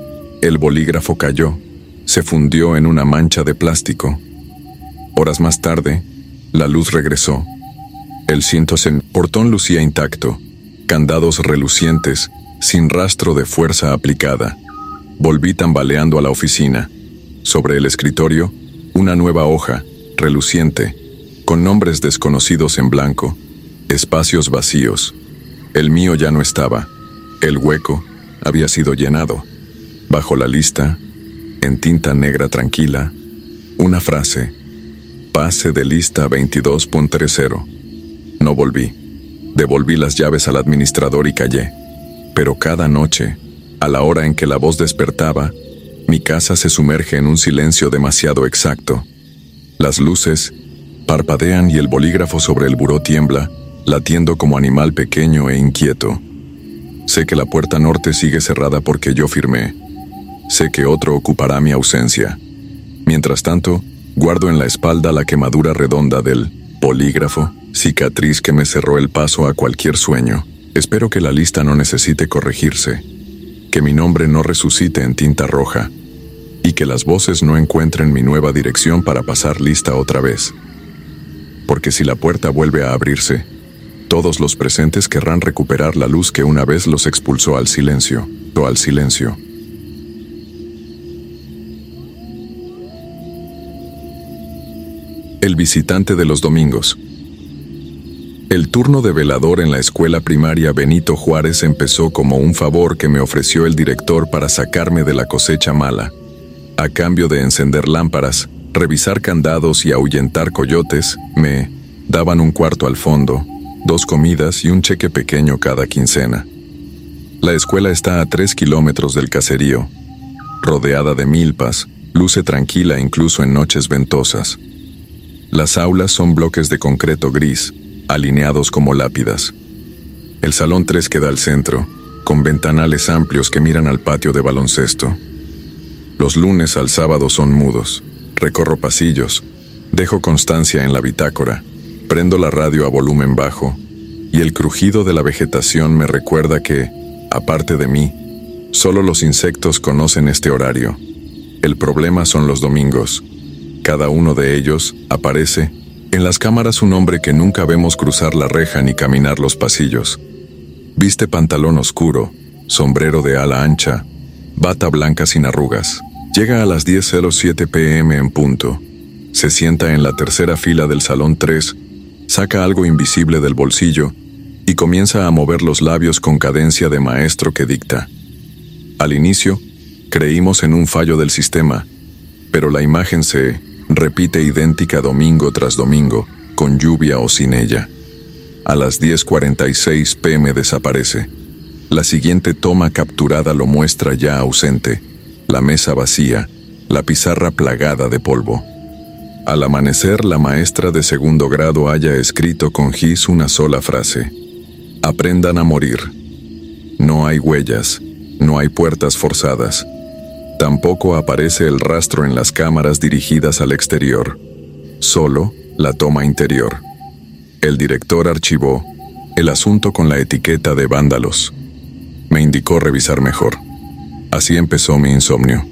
El bolígrafo cayó, se fundió en una mancha de plástico. Horas más tarde, la luz regresó. El portón lucía intacto, candados relucientes, sin rastro de fuerza aplicada. Volví tambaleando a la oficina. Sobre el escritorio, una nueva hoja, reluciente, con nombres desconocidos en blanco, espacios vacíos. El mío ya no estaba. El hueco había sido llenado. Bajo la lista, en tinta negra tranquila, una frase: pase de lista 22.30. No volví. Devolví las llaves al administrador y callé. Pero cada noche, a la hora en que la voz despertaba, mi casa se sumerge en un silencio demasiado exacto. Las luces parpadean y el bolígrafo sobre el buró tiembla, latiendo como animal pequeño e inquieto. Sé que la puerta norte sigue cerrada porque yo firmé. Sé que otro ocupará mi ausencia. Mientras tanto, guardo en la espalda la quemadura redonda del polígrafo, cicatriz que me cerró el paso a cualquier sueño. Espero que la lista no necesite corregirse, que mi nombre no resucite en tinta roja, y que las voces no encuentren mi nueva dirección para pasar lista otra vez. Porque si la puerta vuelve a abrirse, todos los presentes querrán recuperar la luz que una vez los expulsó al silencio, o al silencio. El visitante de los domingos. El turno de velador en la escuela primaria Benito Juárez empezó como un favor que me ofreció el director para sacarme de la cosecha mala. A cambio de encender lámparas, revisar candados y ahuyentar coyotes, me daban un cuarto al fondo, 2 comidas y un cheque pequeño cada quincena. La escuela está a 3 kilómetros del caserío. Rodeada de milpas, luce tranquila incluso en noches ventosas. Las aulas son bloques de concreto gris, alineados como lápidas. El salón 3 queda al centro, con ventanales amplios que miran al patio de baloncesto. Los lunes al sábado son mudos. Recorro pasillos, dejo constancia en la bitácora, prendo la radio a volumen bajo, y el crujido de la vegetación me recuerda que, aparte de mí, solo los insectos conocen este horario. El problema son los domingos. Cada uno de ellos aparece en las cámaras un hombre que nunca vemos cruzar la reja ni caminar los pasillos. Viste pantalón oscuro, sombrero de ala ancha, bata blanca sin arrugas. Llega a las 10:07 p.m. en punto. Se sienta en la tercera fila del salón 3, saca algo invisible del bolsillo y comienza a mover los labios con cadencia de maestro que dicta. Al inicio, creímos en un fallo del sistema, pero la imagen se repite idéntica domingo tras domingo, con lluvia o sin ella. A las 10:46 p.m. desaparece. La siguiente toma capturada lo muestra ya ausente, la mesa vacía, la pizarra plagada de polvo. Al amanecer, la maestra de segundo grado haya escrito con gis una sola frase: aprendan a morir. No hay huellas, no hay puertas forzadas. Tampoco aparece el rastro en las cámaras dirigidas al exterior, solo la toma interior. El director archivó el asunto con la etiqueta de vándalos. Me indicó revisar mejor. Así empezó mi insomnio.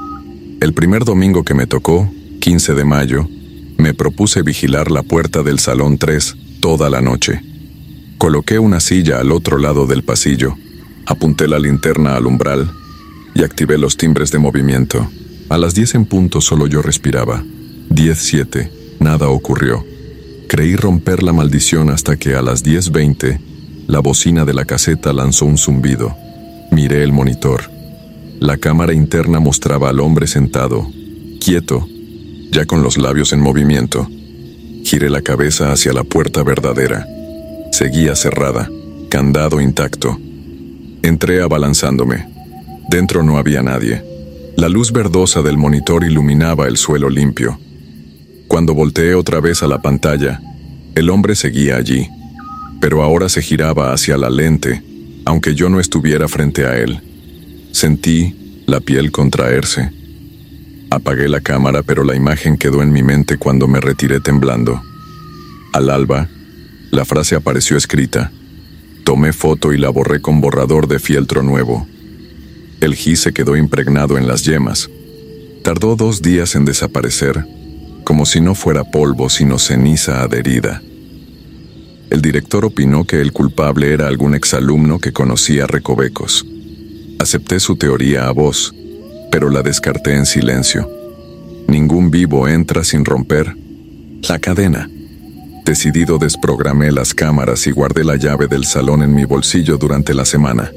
El primer domingo que me tocó, 15 de mayo, me propuse vigilar la puerta del salón 3 toda la noche. Coloqué una silla al otro lado del pasillo, apunté la linterna al umbral y activé los timbres de movimiento. A las 10 en punto solo yo respiraba. 10:07, nada ocurrió. Creí romper la maldición hasta que a las 10:20 la bocina de la caseta lanzó un zumbido. Miré el monitor. La cámara interna mostraba al hombre sentado, quieto, ya con los labios en movimiento. Giré la cabeza hacia la puerta verdadera. Seguía cerrada, candado intacto. Entré abalanzándome. Dentro no había nadie. La luz verdosa del monitor iluminaba el suelo limpio. Cuando volteé otra vez a la pantalla, el hombre seguía allí, pero ahora se giraba hacia la lente, aunque yo no estuviera frente a él. Sentí la piel contraerse. Apagué la cámara, pero la imagen quedó en mi mente cuando me retiré temblando. Al alba, la frase apareció escrita. Tomé foto y la borré con borrador de fieltro nuevo. El gis se quedó impregnado en las yemas. Tardó 2 días en desaparecer, como si no fuera polvo sino ceniza adherida. El director opinó que el culpable era algún exalumno que conocía recovecos. Acepté su teoría a voz, pero la descarté en silencio. Ningún vivo entra sin romper la cadena. Decidido, desprogramé las cámaras y guardé la llave del salón en mi bolsillo durante la semana.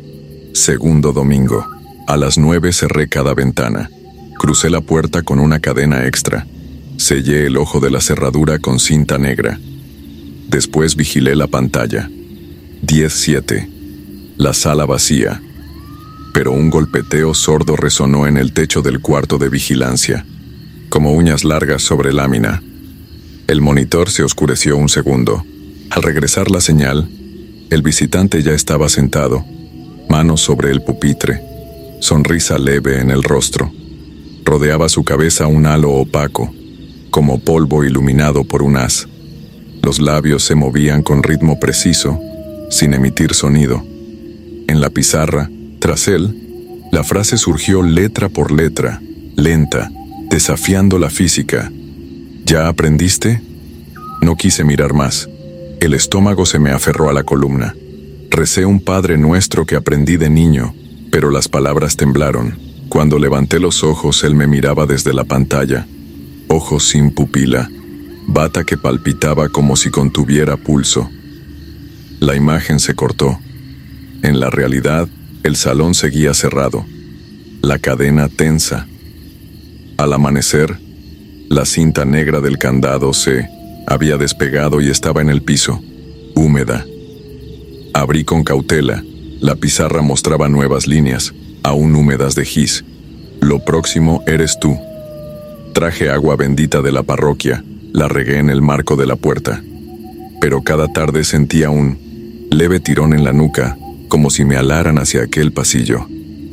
Segundo domingo. A las 9 cerré cada ventana. Crucé la puerta con una cadena extra. Sellé el ojo de la cerradura con cinta negra. Después vigilé la pantalla. 10:07. La sala vacía. Pero un golpeteo sordo resonó en el techo del cuarto de vigilancia, como uñas largas sobre lámina. El monitor se oscureció un segundo. Al regresar la señal, el visitante ya estaba sentado, Manos sobre el pupitre, sonrisa leve en el rostro. Rodeaba su cabeza un halo opaco, como polvo iluminado por un haz. Los labios se movían con ritmo preciso, sin emitir sonido. En la pizarra, tras él, la frase surgió letra por letra, lenta, desafiando la física. ¿Ya aprendiste? No quise mirar más. El estómago se me aferró a la columna. Recé un Padre Nuestro que aprendí de niño, pero las palabras temblaron. Cuando levanté los ojos, él me miraba desde la pantalla. Ojos sin pupila, bata que palpitaba como si contuviera pulso. La imagen se cortó. En la realidad, el salón seguía cerrado, la cadena tensa. Al amanecer, la cinta negra del candado se había despegado y estaba en el piso, húmeda. Abrí con cautela. La pizarra mostraba nuevas líneas, aún húmedas de gis. Lo próximo eres tú. Traje agua bendita de la parroquia, la regué en el marco de la puerta. Pero cada tarde sentía un leve tirón en la nuca, como si me alaran hacia aquel pasillo.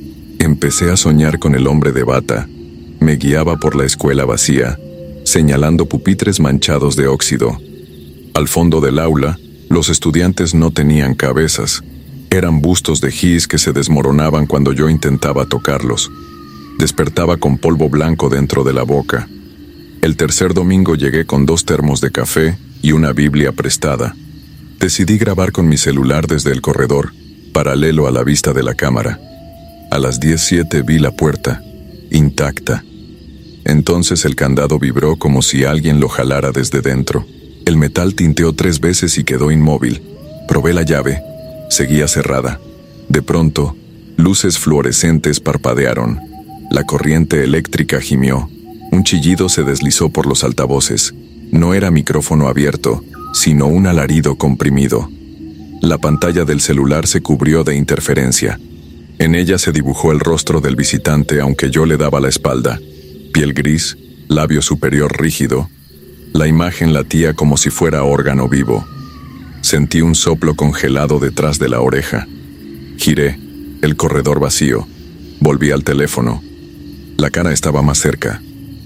Empecé a soñar con el hombre de bata. Me guiaba por la escuela vacía, señalando pupitres manchados de óxido. Al fondo del aula, los estudiantes no tenían cabezas. Eran bustos de gis que se desmoronaban cuando yo intentaba tocarlos. Despertaba con polvo blanco dentro de la boca. El tercer domingo llegué con 2 termos de café y una Biblia prestada. Decidí grabar con mi celular desde el corredor, paralelo a la vista de la cámara. A las 10:07 vi la puerta, intacta. Entonces el candado vibró como si alguien lo jalara desde dentro. El metal tinteó 3 veces y quedó inmóvil. Probé la llave. Seguía cerrada. De pronto, luces fluorescentes parpadearon. La corriente eléctrica gimió. Un chillido se deslizó por los altavoces. No era micrófono abierto, sino un alarido comprimido. La pantalla del celular se cubrió de interferencia. En ella se dibujó el rostro del visitante, aunque yo le daba la espalda. Piel gris, labio superior rígido. La imagen latía como si fuera órgano vivo. Sentí un soplo congelado detrás de la oreja. Giré, el corredor vacío. Volví al teléfono. La cara estaba más cerca.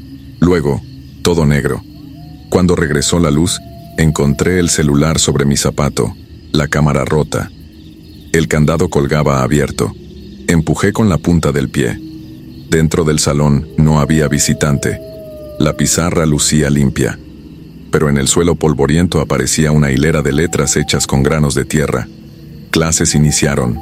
Luego, todo negro. Cuando regresó la luz, encontré el celular sobre mi zapato, la cámara rota. El candado colgaba abierto. Empujé con la punta del pie. Dentro del salón no había visitante. La pizarra lucía limpia, pero en el suelo polvoriento aparecía una hilera de letras hechas con granos de tierra. Clases iniciaron.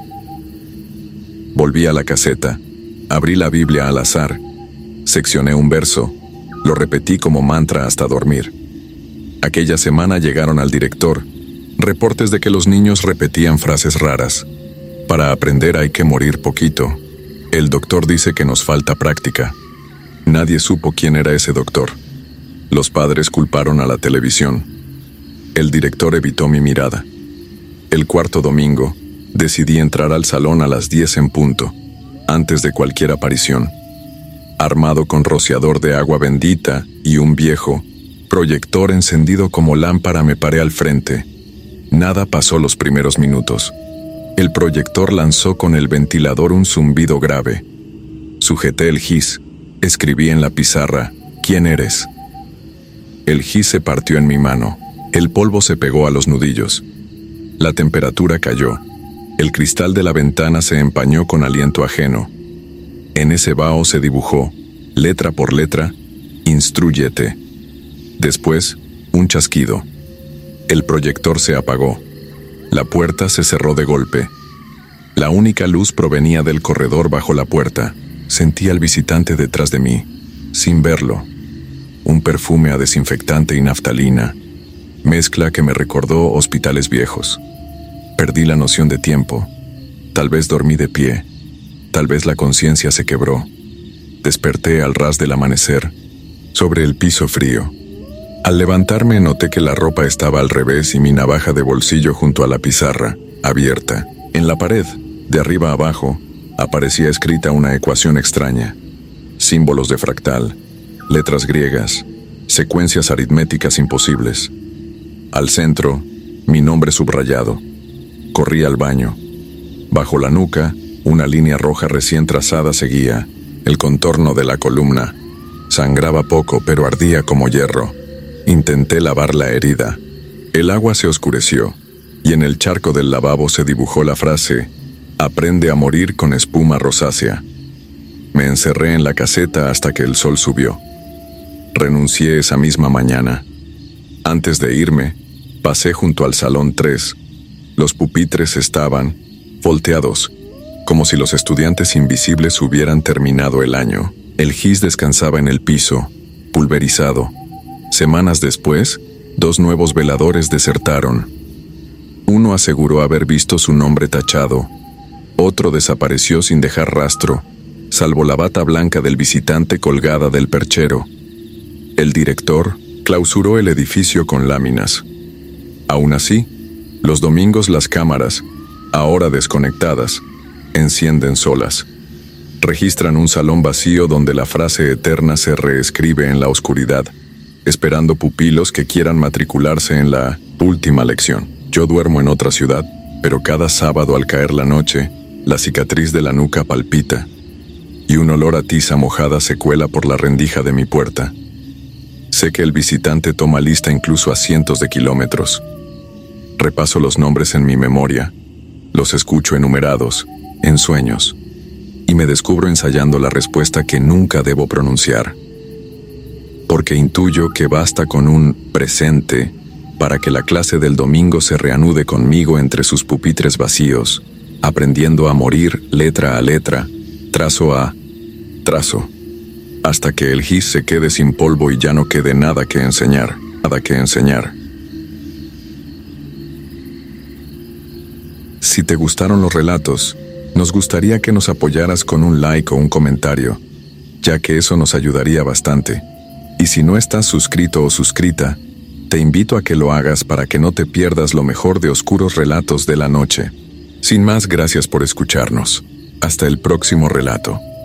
Volví a la caseta. Abrí la Biblia al azar. Seccioné un verso. Lo repetí como mantra hasta dormir. Aquella semana llegaron al director reportes de que los niños repetían frases raras. Para aprender hay que morir poquito. El doctor dice que nos falta práctica. Nadie supo quién era ese doctor. Los padres culparon a la televisión. El director evitó mi mirada. El cuarto domingo, decidí entrar al salón a las 10 en punto, antes de cualquier aparición. Armado con rociador de agua bendita y un viejo proyector encendido como lámpara, me paré al frente. Nada pasó los primeros minutos. El proyector lanzó con el ventilador un zumbido grave. Sujeté el gis. Escribí en la pizarra: ¿quién eres? El gis se partió en mi mano. El polvo se pegó a los nudillos. La temperatura cayó. El cristal de la ventana se empañó con aliento ajeno. En ese vaho se dibujó, letra por letra: instrúyete. Después, un chasquido. El proyector se apagó. La puerta se cerró de golpe. La única luz provenía del corredor bajo la puerta. Sentí al visitante detrás de mí, sin verlo. Un perfume a desinfectante y naftalina, mezcla que me recordó hospitales viejos. Perdí la noción de tiempo. Tal vez dormí de pie. Tal vez la conciencia se quebró. Desperté al ras del amanecer, sobre el piso frío. Al levantarme noté que la ropa estaba al revés y mi navaja de bolsillo junto a la pizarra, abierta. En la pared, de arriba a abajo, aparecía escrita una ecuación extraña. Símbolos de fractal, letras griegas, secuencias aritméticas imposibles. Al centro, mi nombre subrayado. Corrí al baño. Bajo la nuca, una línea roja recién trazada seguía el contorno de la columna. Sangraba poco, pero ardía como hierro. Intenté lavar la herida. El agua se oscureció, y en el charco del lavabo se dibujó la frase: «Aprende a morir con espuma rosácea». Me encerré en la caseta hasta que el sol subió. Renuncié esa misma mañana. Antes de irme, pasé junto al salón 3. Los pupitres estaban volteados, como si los estudiantes invisibles hubieran terminado el año. El gis descansaba en el piso, pulverizado. Semanas después, 2 nuevos veladores desertaron. Uno aseguró haber visto su nombre tachado. Otro desapareció sin dejar rastro, salvo la bata blanca del visitante colgada del perchero. El director clausuró el edificio con láminas. Aún así, los domingos las cámaras, ahora desconectadas, encienden solas. Registran un salón vacío donde la frase eterna se reescribe en la oscuridad, esperando pupilos que quieran matricularse en la última lección. Yo duermo en otra ciudad, pero cada sábado al caer la noche, la cicatriz de la nuca palpita, y un olor a tiza mojada se cuela por la rendija de mi puerta. Sé que el visitante toma lista incluso a cientos de kilómetros. Repaso los nombres en mi memoria, los escucho enumerados, en sueños, y me descubro ensayando la respuesta que nunca debo pronunciar. Porque intuyo que basta con un presente para que la clase del domingo se reanude conmigo entre sus pupitres vacíos, aprendiendo a morir letra a letra, trazo a trazo, hasta que el gis se quede sin polvo y ya no quede nada que enseñar. Si te gustaron los relatos, nos gustaría que nos apoyaras con un like o un comentario, ya que eso nos ayudaría bastante. Y si no estás suscrito o suscrita, te invito a que lo hagas para que no te pierdas lo mejor de Oscuros Relatos de la Noche. Sin más, gracias por escucharnos. Hasta el próximo relato.